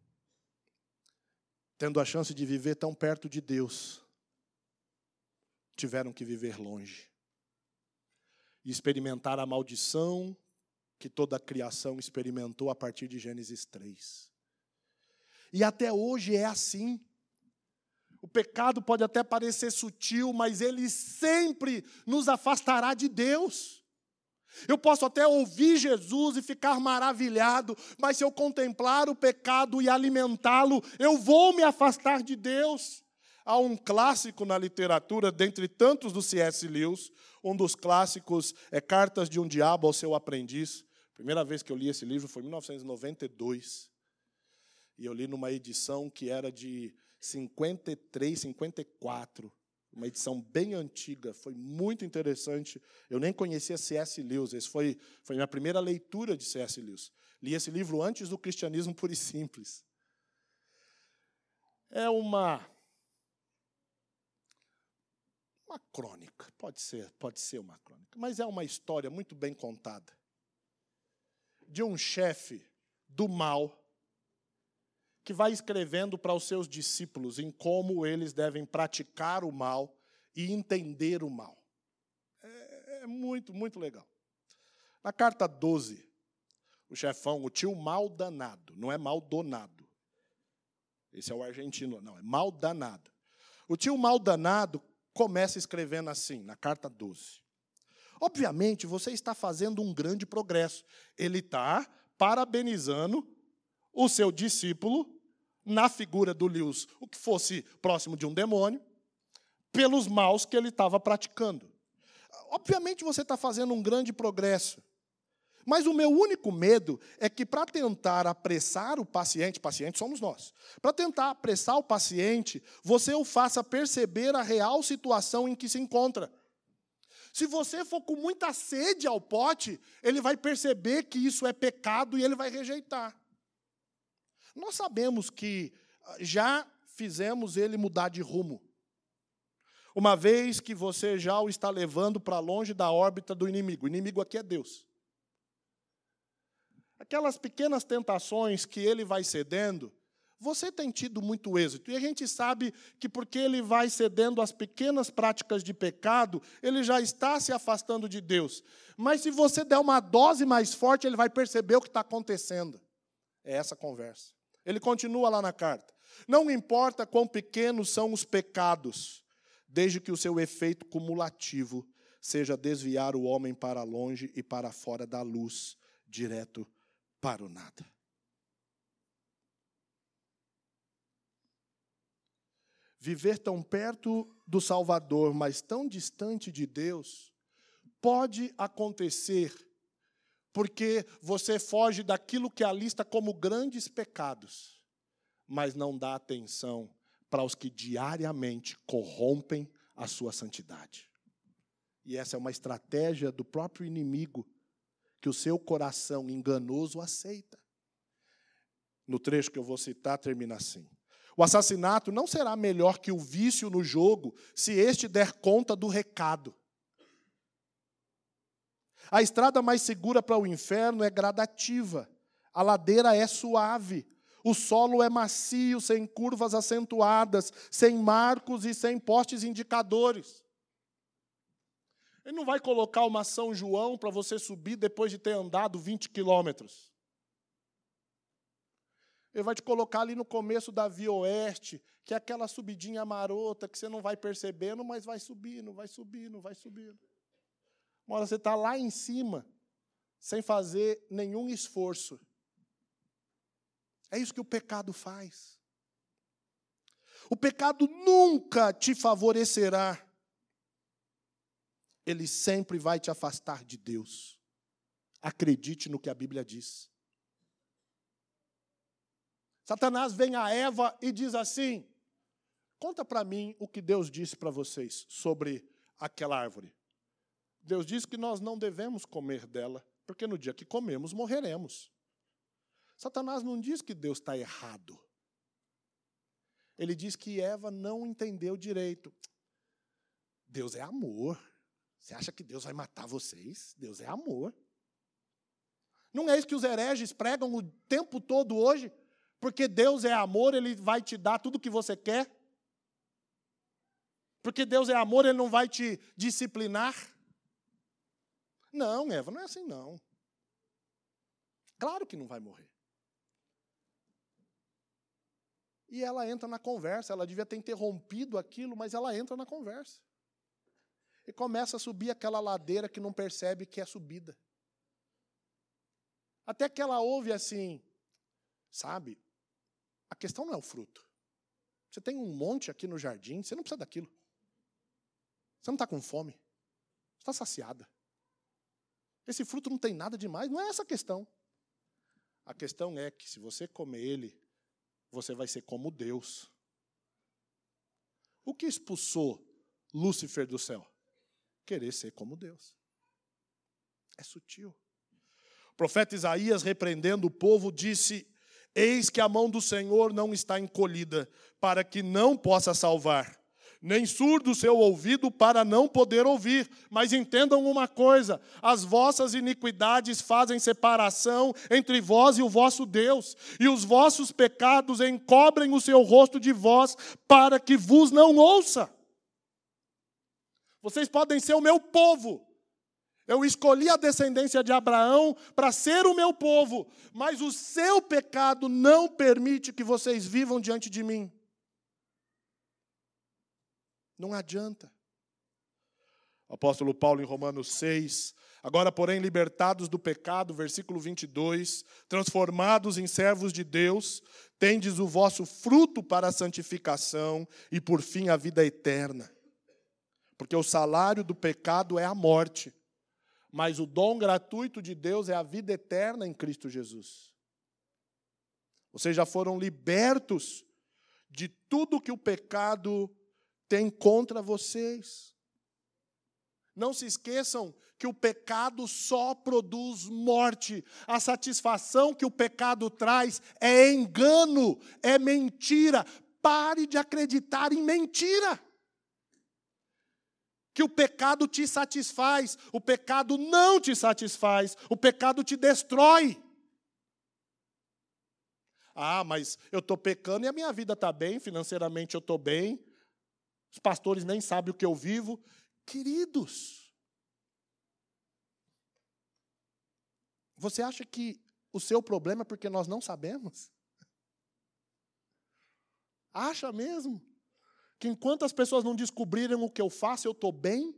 tendo a chance de viver tão perto de Deus, tiveram que viver longe e experimentar a maldição que toda a criação experimentou a partir de Gênesis três. E até hoje é assim. O pecado pode até parecer sutil, mas ele sempre nos afastará de Deus. Eu posso até ouvir Jesus e ficar maravilhado, mas se eu contemplar o pecado e alimentá-lo, eu vou me afastar de Deus. Há um clássico na literatura, dentre tantos do C S Lewis, um dos clássicos é Cartas de um Diabo ao Seu Aprendiz. A primeira vez que eu li esse livro foi em mil novecentos e noventa e dois. E eu li numa edição que era de cinquenta e três, cinquenta e quatro. Uma edição bem antiga, foi muito interessante. Eu nem conhecia C S Lewis, esse foi, foi a minha primeira leitura de C S Lewis. Li esse livro antes do Cristianismo Puro e Simples. É uma, uma crônica, pode ser, pode ser uma crônica, mas é uma história muito bem contada de um chefe do mal que vai escrevendo para os seus discípulos em como eles devem praticar o mal e entender o mal. É, é muito, muito legal. Na carta doze, o chefão, o tio mal danado, não é mal donado. Esse é o argentino, não, é mal danado. O tio mal danado começa escrevendo assim, na carta doze. Obviamente, você está fazendo um grande progresso. Ele está parabenizando o seu discípulo, na figura do Lewis, o que fosse próximo de um demônio, pelos maus que ele estava praticando. Obviamente, você está fazendo um grande progresso. Mas o meu único medo é que, para tentar apressar o paciente, paciente somos nós, para tentar apressar o paciente, você o faça perceber a real situação em que se encontra. Se você for com muita sede ao pote, ele vai perceber que isso é pecado e ele vai rejeitar. Nós sabemos que já fizemos ele mudar de rumo. Uma vez que você já o está levando para longe da órbita do inimigo. O inimigo aqui é Deus. Aquelas pequenas tentações que ele vai cedendo, você tem tido muito êxito. E a gente sabe que porque ele vai cedendo às pequenas práticas de pecado, ele já está se afastando de Deus. Mas se você der uma dose mais forte, ele vai perceber o que está acontecendo. É essa a conversa. Ele continua lá na carta. Não importa quão pequenos são os pecados, desde que o seu efeito cumulativo seja desviar o homem para longe e para fora da luz, direto para o nada. Viver tão perto do Salvador, mas tão distante de Deus, pode acontecer porque você foge daquilo que alista como grandes pecados, mas não dá atenção para os que diariamente corrompem a sua santidade. E essa é uma estratégia do próprio inimigo, que o seu coração enganoso aceita. No trecho que eu vou citar, termina assim. O assassinato não será melhor que o vício no jogo, se este der conta do recado. A estrada mais segura para o inferno é gradativa. A ladeira é suave. O solo é macio, sem curvas acentuadas, sem marcos e sem postes indicadores. Ele não vai colocar uma São João para você subir depois de ter andado vinte quilômetros. Ele vai te colocar ali no começo da Via Oeste, que é aquela subidinha marota que você não vai percebendo, mas vai subindo, vai subindo, vai subindo. Uma hora você está lá em cima, sem fazer nenhum esforço. É isso que o pecado faz. O pecado nunca te favorecerá. Ele sempre vai te afastar de Deus. Acredite no que a Bíblia diz. Satanás vem a Eva e diz assim: conta para mim o que Deus disse para vocês sobre aquela árvore. Deus diz que nós não devemos comer dela, porque no dia que comemos, morreremos. Satanás não diz que Deus está errado. Ele diz que Eva não entendeu direito. Deus é amor. Você acha que Deus vai matar vocês? Deus é amor. Não é isso que os hereges pregam o tempo todo hoje? Porque Deus é amor, Ele vai te dar tudo o que você quer? Porque Deus é amor, Ele não vai te disciplinar? Não, Eva, não é assim não. Claro que não vai morrer. E ela entra na conversa, ela devia ter interrompido aquilo, mas ela entra na conversa. E começa a subir aquela ladeira que não percebe que é subida. Até que ela ouve assim, sabe, a questão não é o fruto. Você tem um monte aqui no jardim, você não precisa daquilo. Você não está com fome. Você está saciada. Esse fruto não tem nada demais, não é essa a questão. A questão é que se você comer ele, você vai ser como Deus. O que expulsou Lúcifer do céu? Querer ser como Deus. É sutil. O profeta Isaías, repreendendo o povo, disse: eis que a mão do Senhor não está encolhida, para que não possa salvar, nem surdo o seu ouvido para não poder ouvir. Mas entendam uma coisa: as vossas iniquidades fazem separação entre vós e o vosso Deus, e os vossos pecados encobrem o seu rosto de vós, para que vos não ouça. Vocês podem ser o meu povo. Eu escolhi a descendência de Abraão para ser o meu povo, mas o seu pecado não permite que vocês vivam diante de mim. Não adianta. O apóstolo Paulo em Romanos seis. Agora, porém, libertados do pecado, versículo vinte e dois, transformados em servos de Deus, tendes o vosso fruto para a santificação e, por fim, a vida eterna. Porque o salário do pecado é a morte, mas o dom gratuito de Deus é a vida eterna em Cristo Jesus. Vocês já foram libertos de tudo que o pecado tem contra vocês. Não se esqueçam que o pecado só produz morte. A satisfação que o pecado traz é engano, é mentira. Pare de acreditar em mentira. Que o pecado te satisfaz, o pecado não te satisfaz, o pecado te destrói. Ah, mas eu estou pecando e a minha vida está bem, financeiramente eu estou bem, os pastores nem sabem o que eu vivo. Queridos, você acha que o seu problema é porque nós não sabemos? Acha mesmo que enquanto as pessoas não descobrirem o que eu faço, eu estou bem?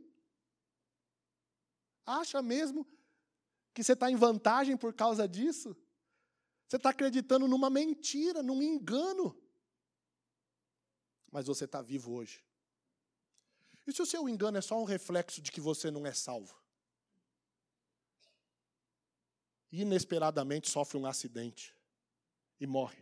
Acha mesmo que você está em vantagem por causa disso? Você está acreditando numa mentira, num engano. Mas você está vivo hoje. E se o seu engano é só um reflexo de que você não é salvo? Inesperadamente sofre um acidente e morre.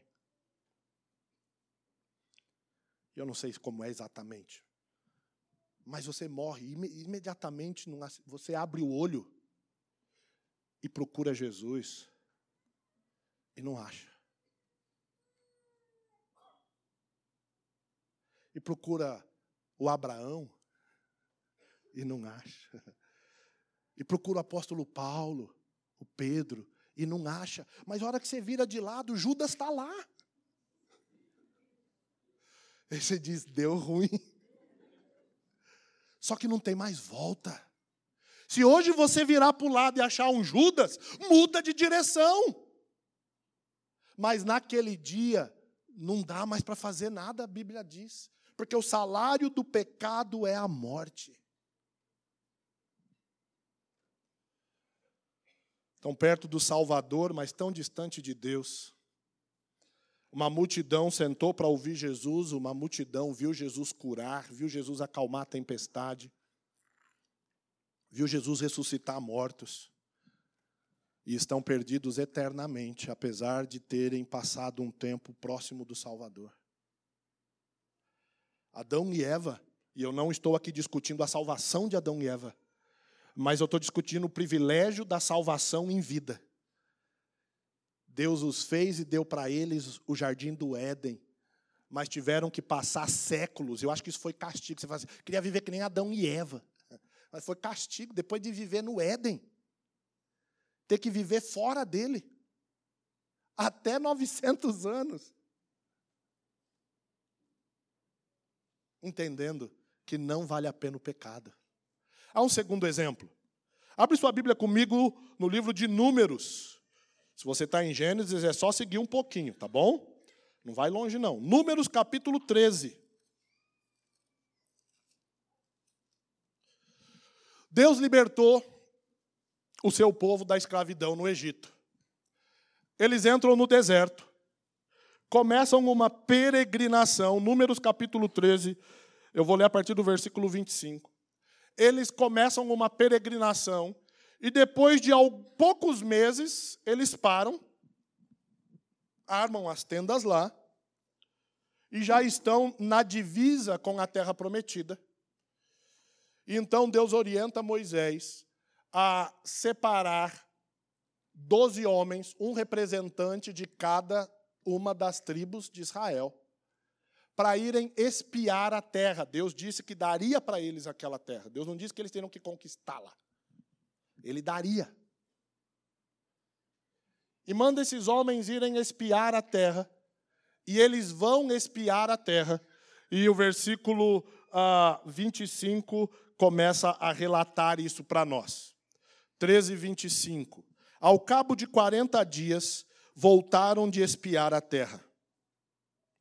Eu não sei como é exatamente. Mas você morre imediatamente, você abre o olho e procura Jesus e não acha. E procura o Abraão e não acha. E procura o apóstolo Paulo, o Pedro, e não acha. Mas a hora que você vira de lado, Judas está lá. E você diz, deu ruim. Só que não tem mais volta. Se hoje você virar para o lado e achar um Judas, muda de direção. Mas naquele dia, não dá mais para fazer nada, a Bíblia diz. Porque o salário do pecado é a morte. Tão perto do Salvador, mas tão distante de Deus. Uma multidão sentou para ouvir Jesus, uma multidão viu Jesus curar, viu Jesus acalmar a tempestade, viu Jesus ressuscitar mortos. E estão perdidos eternamente, apesar de terem passado um tempo próximo do Salvador. Adão e Eva, e eu não estou aqui discutindo a salvação de Adão e Eva, mas eu estou discutindo o privilégio da salvação em vida. Deus os fez e deu para eles o jardim do Éden, mas tiveram que passar séculos. Eu acho que isso foi castigo. Você fala assim, queria viver que nem Adão e Eva, mas foi castigo depois de viver no Éden. Ter que viver fora dele. Até novecentos anos. Entendendo que não vale a pena o pecado. Há um segundo exemplo. Abre sua Bíblia comigo no livro de Números. Se você está em Gênesis, é só seguir um pouquinho, tá bom? Não vai longe, não. Números, capítulo treze. Deus libertou o seu povo da escravidão no Egito. Eles entram no deserto. Começam uma peregrinação. Números, capítulo treze. Eu vou ler a partir do versículo vinte e cinco. Eles começam uma peregrinação. E depois de poucos meses, eles param, armam as tendas lá, e já estão na divisa com a terra prometida. E então Deus orienta Moisés a separar doze homens, um representante de cada uma das tribos de Israel, para irem espiar a terra. Deus disse que daria para eles aquela terra. Deus não disse que eles teriam que conquistá-la. Ele daria. E manda esses homens irem espiar a terra. E eles vão espiar a terra. E o versículo uh, vinte e cinco começa a relatar isso para nós. treze, vinte e cinco. Ao cabo de quarenta dias, voltaram de espiar a terra.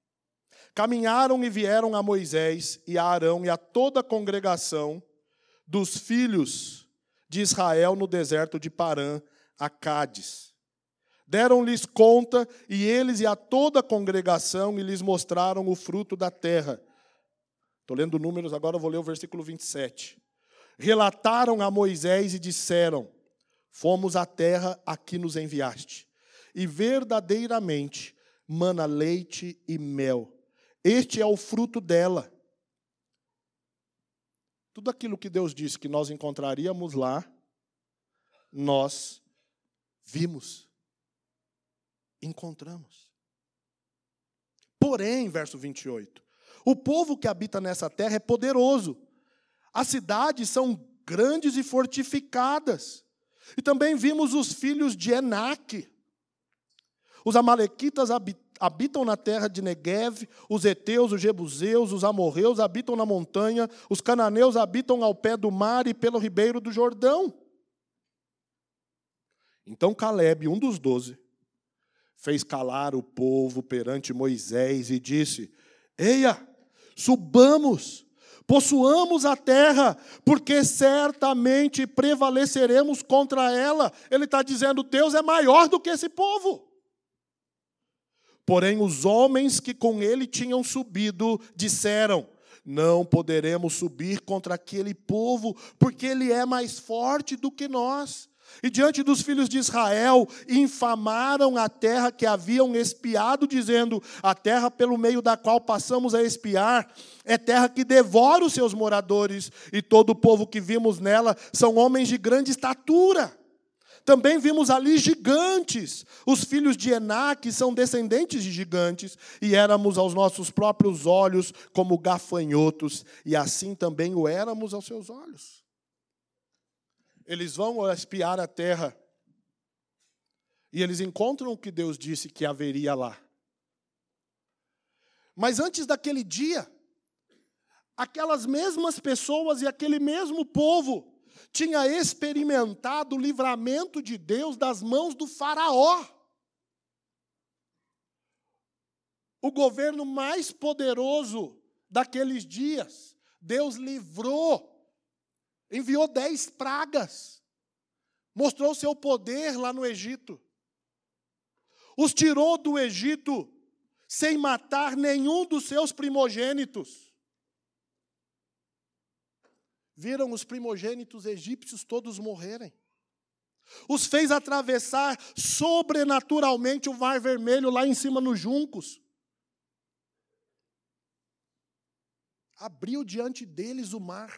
Caminharam e vieram a Moisés e a Arão e a toda a congregação dos filhos de Israel no deserto de Parã, a Cádiz. Deram-lhes conta, e eles e a toda a congregação, e lhes mostraram o fruto da terra. Estou lendo Números, agora eu vou ler o versículo vinte e sete. Relataram a Moisés e disseram: fomos à terra a que nos enviaste, e verdadeiramente mana leite e mel. Este é o fruto dela. Tudo aquilo que Deus disse que nós encontraríamos lá, nós vimos, encontramos. Porém, verso vinte e oito, o povo que habita nessa terra é poderoso. As cidades são grandes e fortificadas. E também vimos os filhos de Enaque. Os amalequitas habitam na terra de Neguev, os heteus, os jebuseus, os amorreus habitam na montanha, os cananeus habitam ao pé do mar e pelo ribeiro do Jordão. Então Calebe, um dos doze, fez calar o povo perante Moisés e disse: eia, subamos, possuamos a terra, porque certamente prevaleceremos contra ela. Ele está dizendo: Deus é maior do que esse povo. Porém, os homens que com ele tinham subido disseram: não poderemos subir contra aquele povo, porque ele é mais forte do que nós. E diante dos filhos de Israel, infamaram a terra que haviam espiado, dizendo: a terra pelo meio da qual passamos a espiar é terra que devora os seus moradores, e todo o povo que vimos nela são homens de grande estatura. Também vimos ali gigantes. Os filhos de Enaque são descendentes de gigantes, e éramos aos nossos próprios olhos como gafanhotos, e assim também o éramos aos seus olhos. Eles vão espiar a terra, e eles encontram o que Deus disse que haveria lá. Mas antes daquele dia, aquelas mesmas pessoas e aquele mesmo povo tinha experimentado o livramento de Deus das mãos do faraó. O governo mais poderoso daqueles dias. Deus livrou, enviou dez pragas, mostrou seu poder lá no Egito. Os tirou do Egito sem matar nenhum dos seus primogênitos. Viram os primogênitos egípcios todos morrerem. Os fez atravessar sobrenaturalmente o Mar Vermelho lá em cima nos juncos. Abriu diante deles o mar.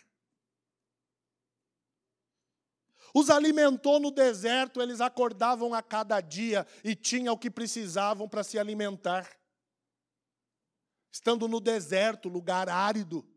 Os alimentou no deserto, eles acordavam a cada dia e tinham o que precisavam para se alimentar. Estando no deserto, lugar árido.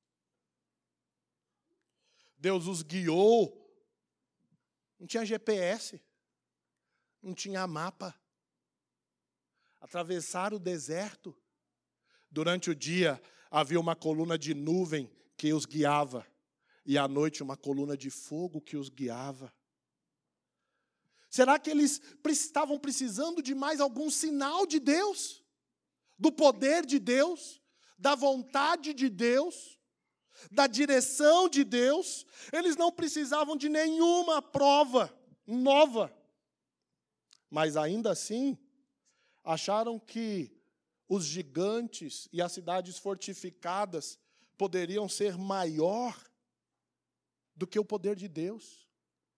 Deus os guiou. Não tinha G P S. Não tinha mapa. Atravessaram o deserto. Durante o dia, havia uma coluna de nuvem que os guiava. E à noite, uma coluna de fogo que os guiava. Será que eles estavam precisando de mais algum sinal de Deus? Do poder de Deus? Da vontade de Deus? Da direção de Deus? Eles não precisavam de nenhuma prova nova. Mas ainda assim, acharam que os gigantes e as cidades fortificadas poderiam ser maior do que o poder de Deus.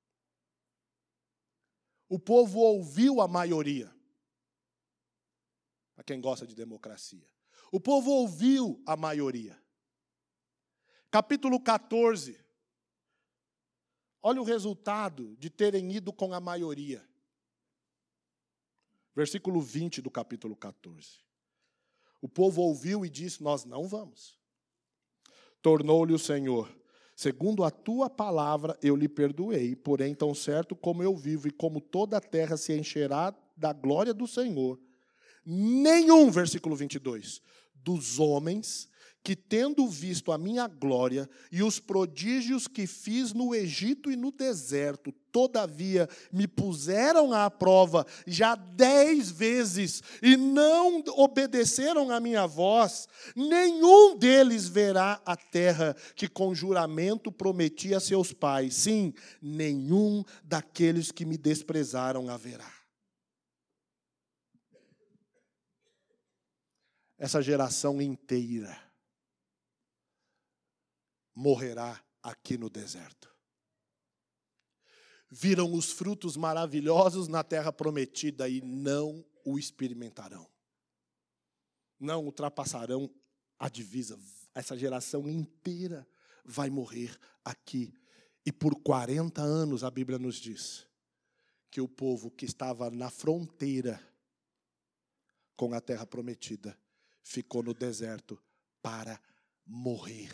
O povo ouviu a maioria. Para quem gosta de democracia. O povo ouviu a maioria. Capítulo quatorze. Olha o resultado de terem ido com a maioria. Versículo vinte do capítulo quatorze. O povo ouviu e disse: nós não vamos. Tornou-lhe o Senhor: segundo a tua palavra eu lhe perdoei, porém tão certo como eu vivo e como toda a terra se encherá da glória do Senhor, nenhum, versículo vinte e dois, dos homens que, tendo visto a minha glória e os prodígios que fiz no Egito e no deserto, todavia me puseram à prova já dez vezes e não obedeceram à minha voz, nenhum deles verá a terra que com juramento prometi a seus pais. Sim, nenhum daqueles que me desprezaram haverá. Essa geração inteira morrerá aqui no deserto. Viram os frutos maravilhosos na terra prometida e não o experimentarão. Não ultrapassarão a divisa. Essa geração inteira vai morrer aqui. E por quarenta anos, a Bíblia nos diz que o povo que estava na fronteira com a terra prometida ficou no deserto para morrer.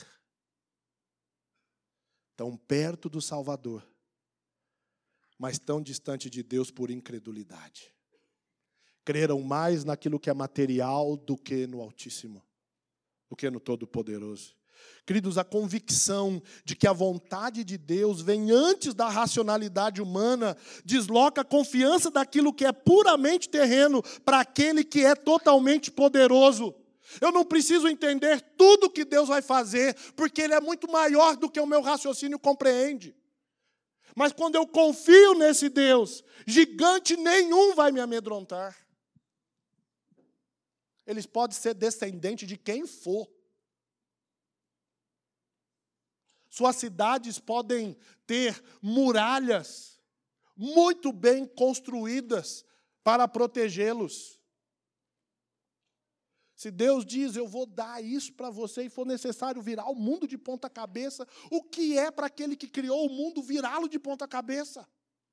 Tão perto do Salvador, mas tão distante de Deus por incredulidade. Creram mais naquilo que é material do que no Altíssimo, do que no Todo-Poderoso. Queridos, a convicção de que a vontade de Deus vem antes da racionalidade humana desloca a confiança daquilo que é puramente terreno para aquele que é totalmente poderoso. Eu não preciso entender tudo que Deus vai fazer, porque Ele é muito maior do que o meu raciocínio compreende. Mas quando eu confio nesse Deus, gigante nenhum vai me amedrontar. Eles podem ser descendentes de quem for. Suas cidades podem ter muralhas muito bem construídas para protegê-los. Se Deus diz, eu vou dar isso para você e for necessário virar o mundo de ponta cabeça, o que é para aquele que criou o mundo virá-lo de ponta cabeça?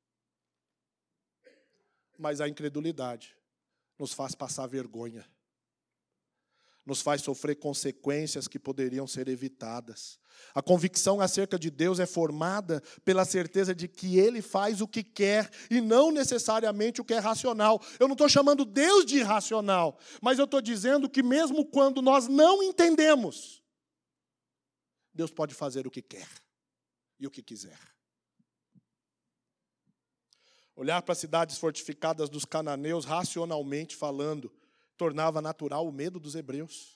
Mas a incredulidade nos faz passar vergonha. Nos faz sofrer consequências que poderiam ser evitadas. A convicção acerca de Deus é formada pela certeza de que Ele faz o que quer e não necessariamente o que é racional. Eu não estou chamando Deus de irracional, mas eu estou dizendo que mesmo quando nós não entendemos, Deus pode fazer o que quer e o que quiser. Olhar para as cidades fortificadas dos cananeus, racionalmente falando, tornava natural o medo dos hebreus.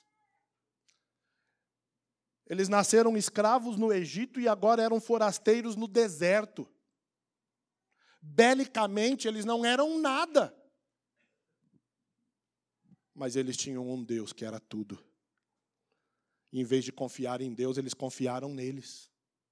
Eles nasceram escravos no Egito e agora eram forasteiros no deserto. Belicamente, eles não eram nada. Mas eles tinham um Deus que era tudo. E em vez de confiar em Deus, eles confiaram neles.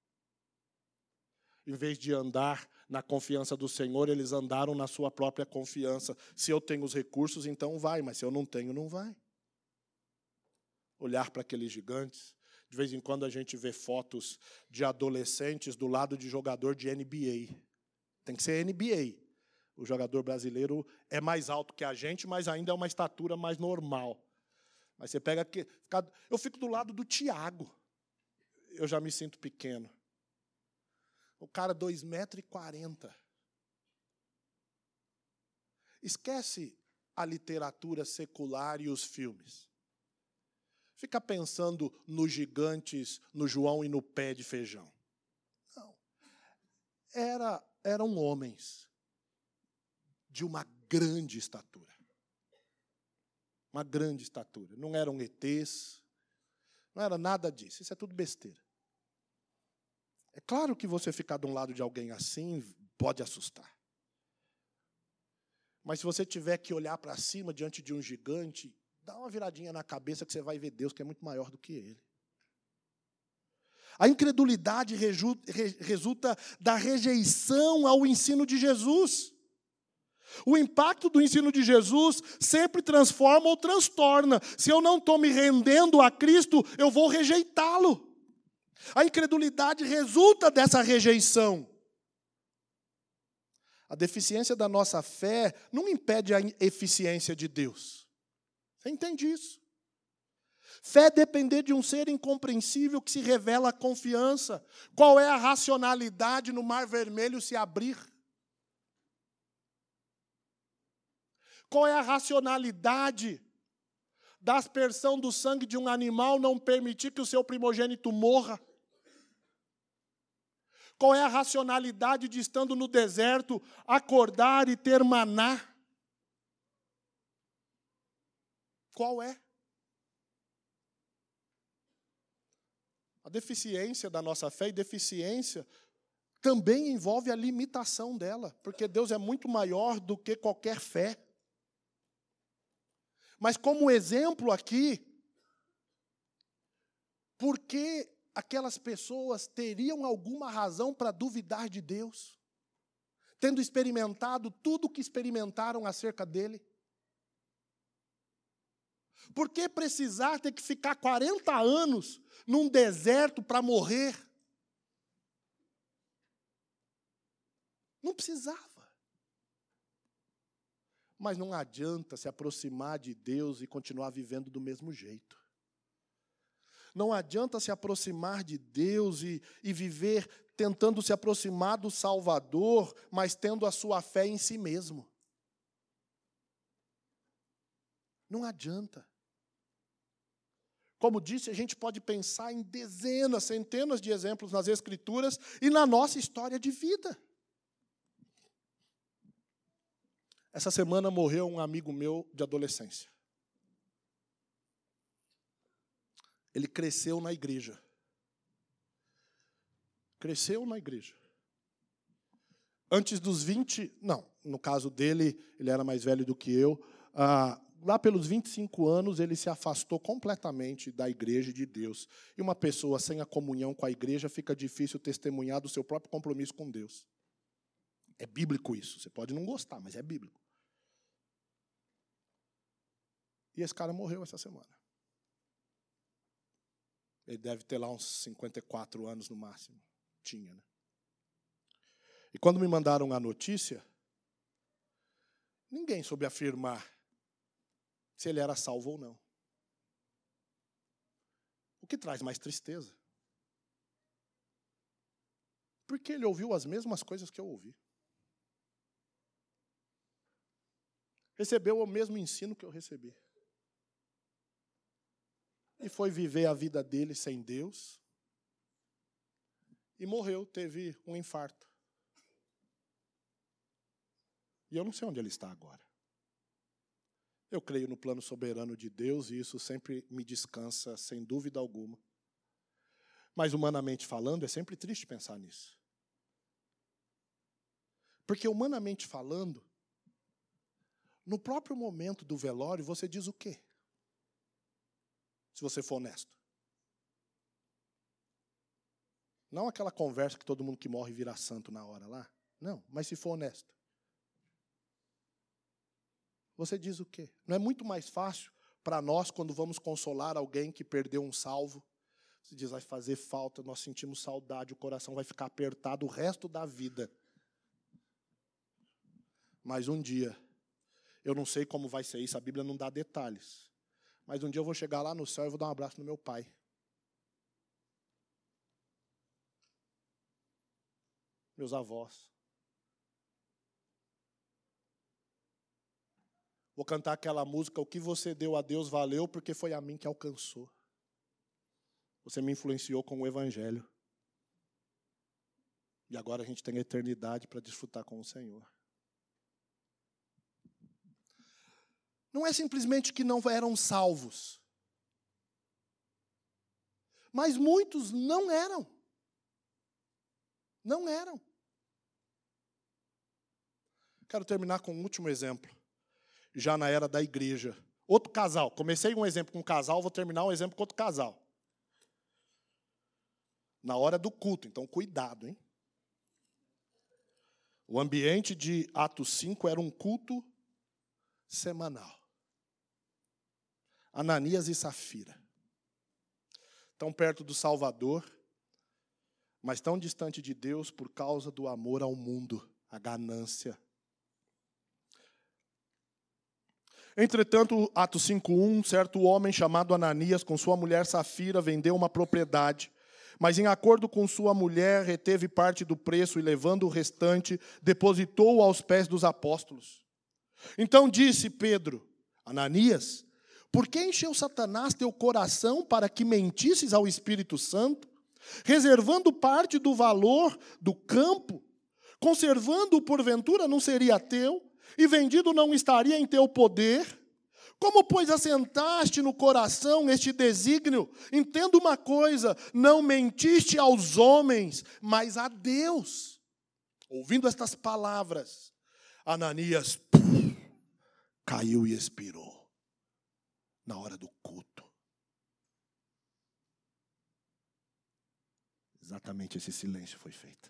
Em vez de andar na confiança do Senhor, eles andaram na sua própria confiança. Se eu tenho os recursos, então vai, mas se eu não tenho, não vai. Olhar para aqueles gigantes. De vez em quando a gente vê fotos de adolescentes do lado de jogador de N B A. Tem que ser N B A. O jogador brasileiro é mais alto que a gente, mas ainda é uma estatura mais normal. Mas você pega aqui... Eu fico do lado do Thiago. Eu já me sinto pequeno. O cara, dois metros e quarenta. Esquece a literatura secular e os filmes. Fica pensando nos gigantes, no João e no pé de feijão. Não. Era, eram homens de uma grande estatura. Uma grande estatura. Não eram E Tês, não era nada disso. Isso é tudo besteira. É claro que você ficar de um lado de alguém assim pode assustar. Mas se você tiver que olhar para cima diante de um gigante, dá uma viradinha na cabeça que você vai ver Deus, que é muito maior do que ele. A incredulidade resulta da rejeição ao ensino de Jesus. O impacto do ensino de Jesus sempre transforma ou transtorna. Se eu não estou me rendendo a Cristo, eu vou rejeitá-lo. A incredulidade resulta dessa rejeição. A deficiência da nossa fé não impede a eficiência de Deus. Você entende isso? Fé é depender de um ser incompreensível que se revela a confiança. Qual é a racionalidade no Mar Vermelho se abrir? Qual é a racionalidade da aspersão do sangue de um animal não permitir que o seu primogênito morra? Qual é a racionalidade de, estando no deserto, acordar e ter maná? Qual é? A deficiência da nossa fé e deficiência também envolve a limitação dela, porque Deus é muito maior do que qualquer fé. Mas como exemplo aqui, por que aquelas pessoas teriam alguma razão para duvidar de Deus, tendo experimentado tudo o que experimentaram acerca dele? Por que precisar ter que ficar quarenta anos num deserto para morrer? Não precisava. Mas não adianta se aproximar de Deus e continuar vivendo do mesmo jeito. Não adianta se aproximar de Deus e, e viver tentando se aproximar do Salvador, mas tendo a sua fé em si mesmo. Não adianta. Como disse, a gente pode pensar em dezenas, centenas de exemplos nas Escrituras e na nossa história de vida. Essa semana morreu um amigo meu de adolescência. Ele cresceu na igreja. Cresceu na igreja. Antes dos vinte, não, no caso dele, ele era mais velho do que eu, ah, lá pelos vinte e cinco anos, ele se afastou completamente da igreja e de Deus. E uma pessoa sem a comunhão com a igreja, fica difícil testemunhar do seu próprio compromisso com Deus. É bíblico isso. Você pode não gostar, mas é bíblico. E esse cara morreu essa semana. Ele deve ter lá uns cinquenta e quatro anos no máximo. Tinha, né? E quando me mandaram a notícia, ninguém soube afirmar se ele era salvo ou não. O que traz mais tristeza. Porque ele ouviu as mesmas coisas que eu ouvi. Recebeu o mesmo ensino que eu recebi. E foi viver a vida dele sem Deus. E morreu, teve um infarto. E eu não sei onde ele está agora. Eu creio no plano soberano de Deus e isso sempre me descansa, sem dúvida alguma. Mas, humanamente falando, é sempre triste pensar nisso. Porque, humanamente falando, no próprio momento do velório, você diz o quê? Se você for honesto. Não aquela conversa que todo mundo que morre vira santo na hora lá. Não, mas se for honesto. Você diz o quê? Não é muito mais fácil para nós, quando vamos consolar alguém que perdeu um salvo? Você diz, vai fazer falta, nós sentimos saudade, o coração vai ficar apertado o resto da vida. Mas um dia, eu não sei como vai ser isso, a Bíblia não dá detalhes. Mas um dia eu vou chegar lá no céu e vou dar um abraço no meu pai. Meus avós. Vou cantar aquela música, o que você deu a Deus valeu, porque foi a mim que alcançou. Você me influenciou com o Evangelho. E agora a gente tem a eternidade para desfrutar com o Senhor. Não é simplesmente que não eram salvos. Mas muitos não eram. Não eram. Quero terminar com um último exemplo. Já na era da igreja. Outro casal. Comecei um exemplo com um casal, vou terminar um exemplo com outro casal. Na hora do culto, então cuidado, hein? O ambiente de Atos cinco era um culto semanal. Ananias e Safira. Tão perto do Salvador, mas tão distante de Deus por causa do amor ao mundo, a ganância. Entretanto, Atos cinco um, certo homem chamado Ananias, com sua mulher Safira, vendeu uma propriedade, mas em acordo com sua mulher, reteve parte do preço e, levando o restante, depositou-o aos pés dos apóstolos. Então disse Pedro, Ananias, Por que encheu Satanás teu coração para que mentisses ao Espírito Santo, reservando parte do valor do campo, conservando-o porventura não seria teu, e vendido não estaria em teu poder? Como, pois, assentaste no coração este desígnio? Entenda uma coisa, não mentiste aos homens, mas a Deus. Ouvindo estas palavras, Ananias pum, caiu e expirou na hora do culto. Exatamente esse silêncio foi feito.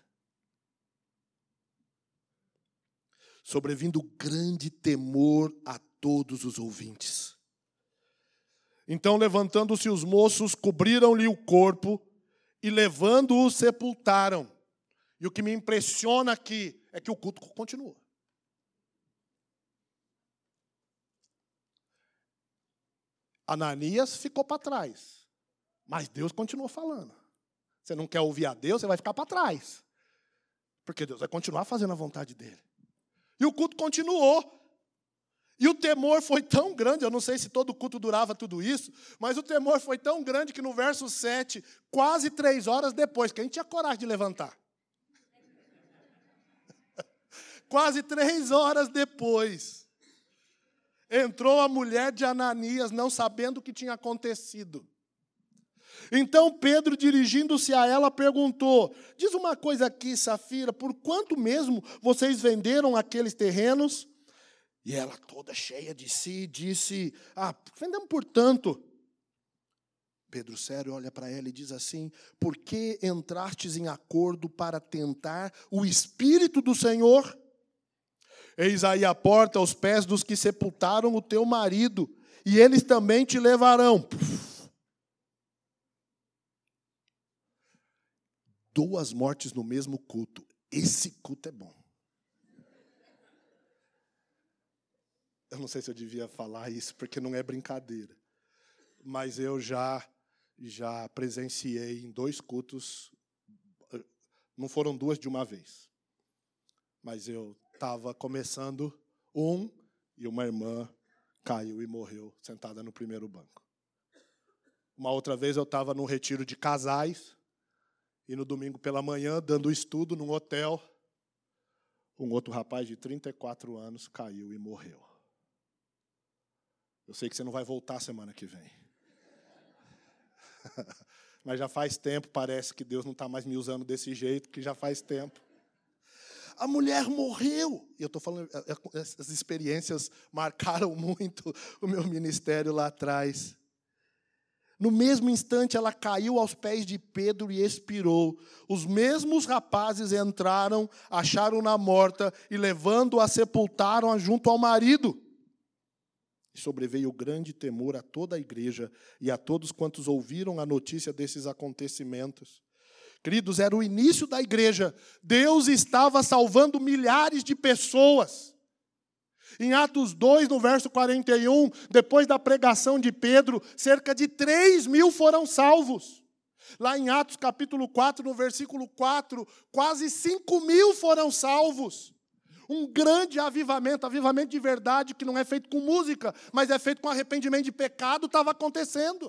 Sobrevindo grande temor a todos os ouvintes. Então, levantando-se os moços, cobriram-lhe o corpo e, levando-o, sepultaram. E o que me impressiona aqui é que o culto continua. Ananias ficou para trás, mas Deus continuou falando. Você não quer ouvir a Deus, você vai ficar para trás. Porque Deus vai continuar fazendo a vontade dele. E o culto continuou. E o temor foi tão grande, eu não sei se todo culto durava tudo isso, mas o temor foi tão grande que no verso sete, quase três horas depois, que a gente tinha coragem de levantar. Quase três horas depois, entrou a mulher de Ananias, não sabendo o que tinha acontecido. Então Pedro, dirigindo-se a ela, perguntou: diz uma coisa aqui, Safira, por quanto mesmo vocês venderam aqueles terrenos? E ela, toda cheia de si, disse: ah, vendemos por tanto. Pedro, sério, olha para ela e diz assim: por que entrastes em acordo para tentar o Espírito do Senhor? Eis aí a porta aos pés dos que sepultaram o teu marido, e eles também te levarão. Puf. Duas mortes no mesmo culto. Esse culto é bom. Eu não sei se eu devia falar isso, porque não é brincadeira. Mas eu já, já presenciei em dois cultos, não foram duas de uma vez. Mas eu estava começando um e uma irmã caiu e morreu sentada no primeiro banco. Uma outra vez eu estava num retiro de casais e no domingo pela manhã, dando estudo num hotel, um outro rapaz de trinta e quatro anos caiu e morreu. Eu sei que você não vai voltar semana que vem. Mas já faz tempo, parece que Deus não está mais me usando desse jeito, que já faz tempo. A mulher morreu. E eu estou falando, essas experiências marcaram muito o meu ministério lá atrás. No mesmo instante, ela caiu aos pés de Pedro e expirou. Os mesmos rapazes entraram, acharam-na morta e, levando-a, sepultaram-a junto ao marido. E sobreveio grande temor a toda a igreja e a todos quantos ouviram a notícia desses acontecimentos. Queridos, era o início da igreja. Deus estava salvando milhares de pessoas. Em Atos dois, no verso quarenta e um, depois da pregação de Pedro, cerca de três mil foram salvos. Lá em Atos capítulo quatro, no versículo quatro, quase cinco mil foram salvos. Um grande avivamento, avivamento de verdade, que não é feito com música, mas é feito com arrependimento de pecado, estava acontecendo.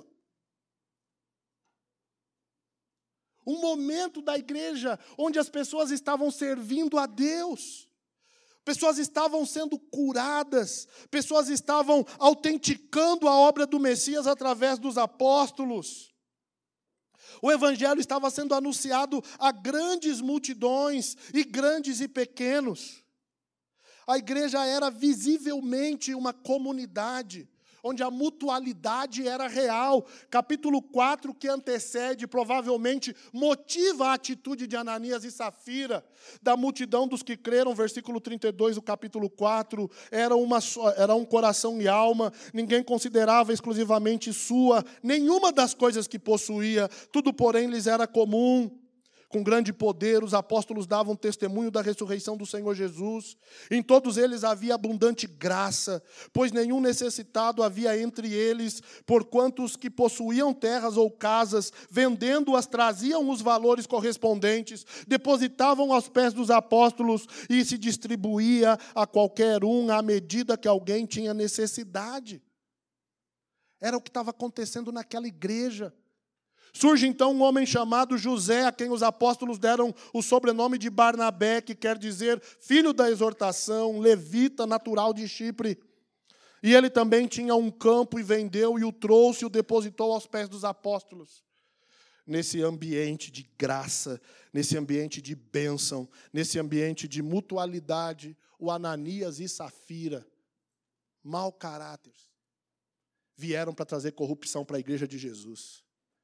Um momento da igreja onde as pessoas estavam servindo a Deus. Pessoas estavam sendo curadas. Pessoas estavam autenticando a obra do Messias através dos apóstolos. O evangelho estava sendo anunciado a grandes multidões, e grandes e pequenos. A igreja era visivelmente uma comunidade, onde a mutualidade era real. Capítulo quatro, que antecede, provavelmente motiva a atitude de Ananias e Safira, da multidão dos que creram, versículo trinta e dois do capítulo quatro, era, uma, era um coração e alma, ninguém considerava exclusivamente sua, nenhuma das coisas que possuía, tudo, porém, lhes era comum. Com grande poder, os apóstolos davam testemunho da ressurreição do Senhor Jesus. Em todos eles havia abundante graça, pois nenhum necessitado havia entre eles, porquanto os que possuíam terras ou casas, vendendo-as, traziam os valores correspondentes, depositavam aos pés dos apóstolos e se distribuía a qualquer um à medida que alguém tinha necessidade. Era o que estava acontecendo naquela igreja. Surge então um homem chamado José, a quem os apóstolos deram o sobrenome de Barnabé, que quer dizer filho da exortação, levita, natural de Chipre. E ele também tinha um campo e vendeu e o trouxe e o depositou aos pés dos apóstolos. Nesse ambiente de graça, nesse ambiente de bênção, nesse ambiente de mutualidade, o Ananias e Safira, mau caráter, vieram para trazer corrupção para a igreja de Jesus.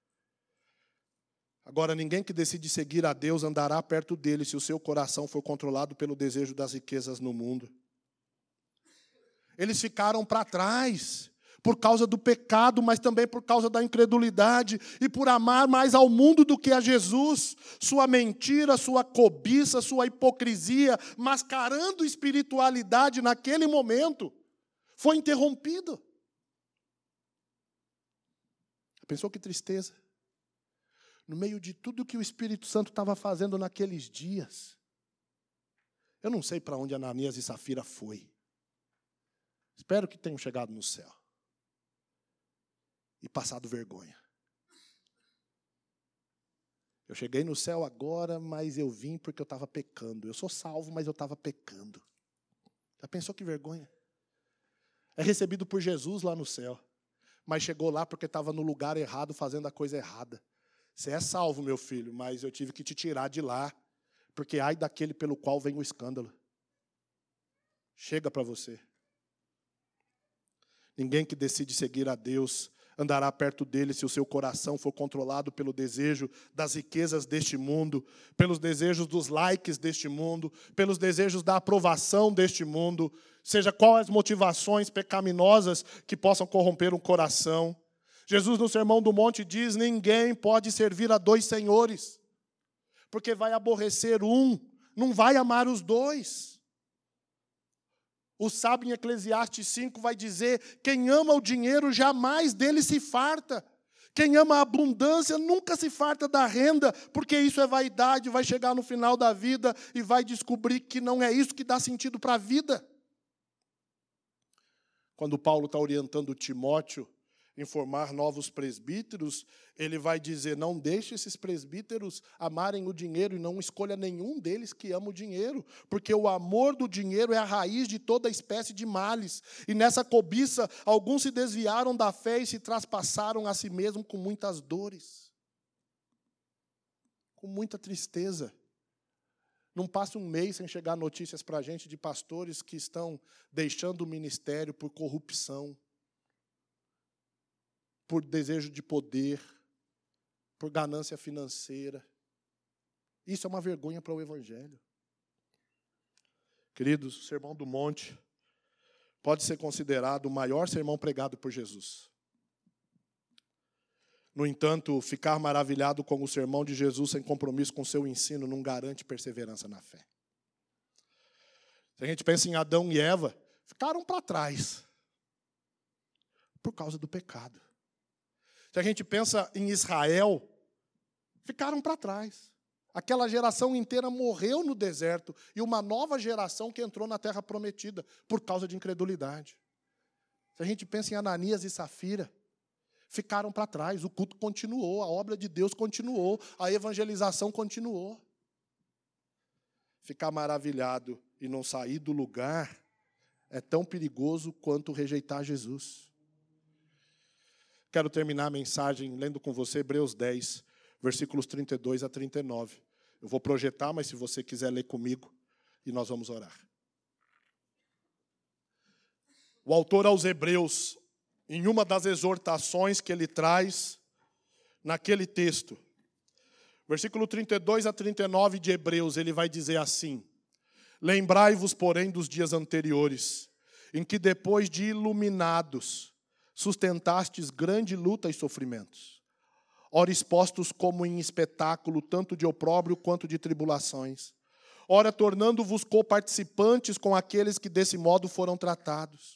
Agora, ninguém que decide seguir a Deus andará perto dele se o seu coração for controlado pelo desejo das riquezas no mundo. Eles ficaram para trás por causa do pecado, mas também por causa da incredulidade e por amar mais ao mundo do que a Jesus. Sua mentira, sua cobiça, sua hipocrisia, mascarando espiritualidade naquele momento, foi interrompido. Pensou que tristeza? No meio de tudo que o Espírito Santo estava fazendo naqueles dias, eu não sei para onde Ananias e Safira foi. Espero que tenham chegado no céu e passado vergonha. Eu cheguei no céu agora, mas eu vim porque eu estava pecando. Eu sou salvo, mas eu estava pecando. Já pensou que vergonha? É recebido por Jesus lá no céu, mas chegou lá porque estava no lugar errado, fazendo a coisa errada. Você é salvo, meu filho, mas eu tive que te tirar de lá, porque ai daquele pelo qual vem o escândalo. Chega para você. Ninguém que decide seguir a Deus andará perto dele se o seu coração for controlado pelo desejo das riquezas deste mundo, pelos desejos dos likes deste mundo, pelos desejos da aprovação deste mundo, seja quais as motivações pecaminosas que possam corromper um coração. Jesus, no Sermão do Monte, diz: ninguém pode servir a dois senhores, porque vai aborrecer um, não vai amar os dois. O sábio em Eclesiastes cinco vai dizer: quem ama o dinheiro jamais dele se farta. Quem ama a abundância nunca se farta da renda, porque isso é vaidade, vai chegar no final da vida e vai descobrir que não é isso que dá sentido para a vida. Quando Paulo está orientando Timóteo em formar novos presbíteros, ele vai dizer: não deixe esses presbíteros amarem o dinheiro e não escolha nenhum deles que ama o dinheiro, porque o amor do dinheiro é a raiz de toda espécie de males. E nessa cobiça, alguns se desviaram da fé e se traspassaram a si mesmo com muitas dores, com muita tristeza. Não passa um mês sem chegar notícias para a gente de pastores que estão deixando o ministério por corrupção, por desejo de poder, por ganância financeira. Isso é uma vergonha para o Evangelho. Queridos, o Sermão do Monte pode ser considerado o maior sermão pregado por Jesus. No entanto, ficar maravilhado com o sermão de Jesus sem compromisso com o seu ensino não garante perseverança na fé. Se a gente pensa em Adão e Eva, ficaram para trás por causa do pecado. Se a gente pensa em Israel, ficaram para trás. Aquela geração inteira morreu no deserto e uma nova geração que entrou na terra prometida por causa de incredulidade. Se a gente pensa em Ananias e Safira, ficaram para trás. O culto continuou, a obra de Deus continuou, a evangelização continuou. Ficar maravilhado e não sair do lugar é tão perigoso quanto rejeitar Jesus. Quero terminar a mensagem lendo com você Hebreus dez, versículos trinta e dois a trinta e nove. Eu vou projetar, mas se você quiser ler comigo, e nós vamos orar. O autor aos Hebreus, em uma das exortações que ele traz naquele texto, versículo trinta e dois a trinta e nove de Hebreus, ele vai dizer assim: lembrai-vos, porém, dos dias anteriores, em que depois de iluminados, sustentastes grande luta e sofrimentos, ora expostos como em espetáculo, tanto de opróbrio quanto de tribulações, ora tornando-vos coparticipantes com aqueles que desse modo foram tratados.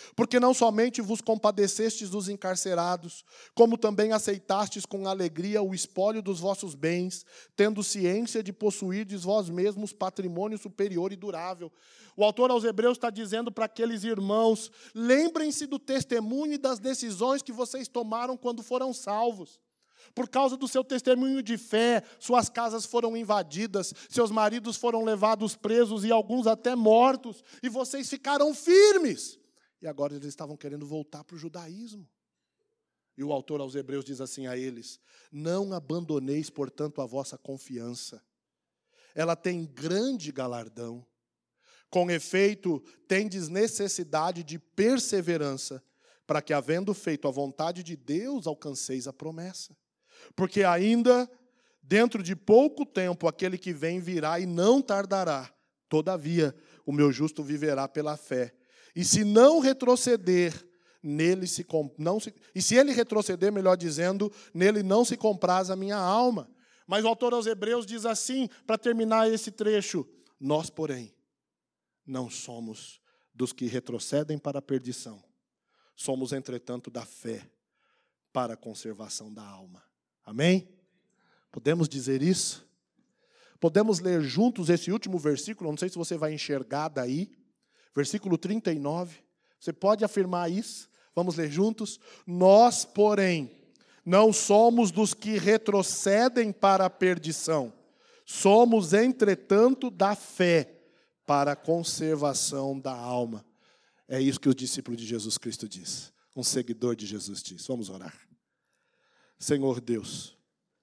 Porque não somente vos compadecestes dos encarcerados, como também aceitastes com alegria o espólio dos vossos bens, tendo ciência de possuirdes vós mesmos patrimônio superior e durável. O autor aos Hebreus está dizendo para aqueles irmãos, lembrem-se do testemunho e das decisões que vocês tomaram quando foram salvos. Por causa do seu testemunho de fé, suas casas foram invadidas, seus maridos foram levados presos e alguns até mortos, e vocês ficaram firmes. E agora eles estavam querendo voltar para o judaísmo. E o autor aos Hebreus diz assim a eles, não abandoneis, portanto, a vossa confiança. Ela tem grande galardão. Com efeito, tendes necessidade de perseverança, para que, havendo feito a vontade de Deus, alcanceis a promessa. Porque ainda, dentro de pouco tempo, aquele que vem virá e não tardará. Todavia, o meu justo viverá pela fé. E se não retroceder, nele se, não se e se ele retroceder, melhor dizendo, nele não se compraz a minha alma. Mas o autor aos Hebreus diz assim, para terminar esse trecho, nós, porém, não somos dos que retrocedem para a perdição. Somos, entretanto, da fé para a conservação da alma. Amém? Podemos dizer isso? Podemos ler juntos esse último versículo, não sei se você vai enxergar daí. Versículo trinta e nove, você pode afirmar isso? Vamos ler juntos? Nós, porém, não somos dos que retrocedem para a perdição. Somos, entretanto, da fé para a conservação da alma. É isso que o discípulo de Jesus Cristo diz. Um seguidor de Jesus diz. Vamos orar. Senhor Deus,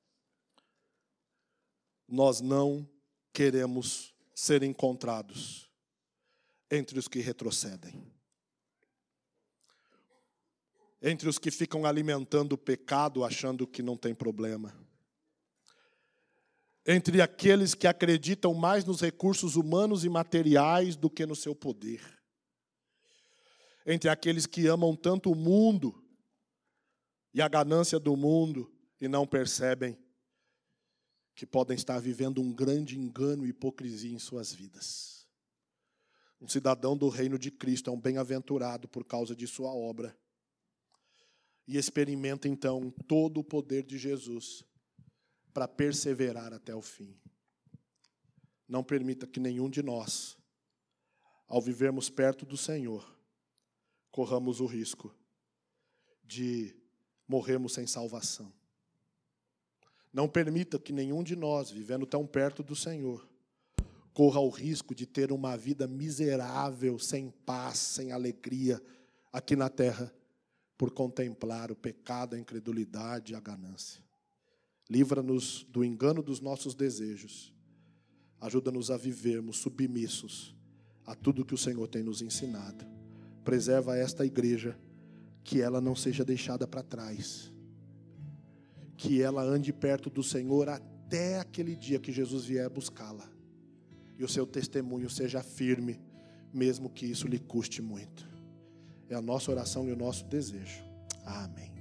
nós não queremos ser encontrados entre os que retrocedem, entre os que ficam alimentando o pecado achando que não tem problema, entre aqueles que acreditam mais nos recursos humanos e materiais do que no seu poder, entre aqueles que amam tanto o mundo e a ganância do mundo e não percebem que podem estar vivendo um grande engano e hipocrisia em suas vidas. Um cidadão do reino de Cristo é um bem-aventurado por causa de sua obra. E experimenta, então, todo o poder de Jesus para perseverar até o fim. Não permita que nenhum de nós, ao vivermos perto do Senhor, corramos o risco de morrermos sem salvação. Não permita que nenhum de nós, vivendo tão perto do Senhor, corra o risco de ter uma vida miserável, sem paz, sem alegria, aqui na terra, por contemplar o pecado, a incredulidade e a ganância. Livra-nos do engano dos nossos desejos. Ajuda-nos a vivermos submissos a tudo que o Senhor tem nos ensinado. Preserva esta igreja, que ela não seja deixada para trás. Que ela ande perto do Senhor até aquele dia que Jesus vier buscá-la. E o seu testemunho seja firme, mesmo que isso lhe custe muito. É a nossa oração e o nosso desejo. Amém.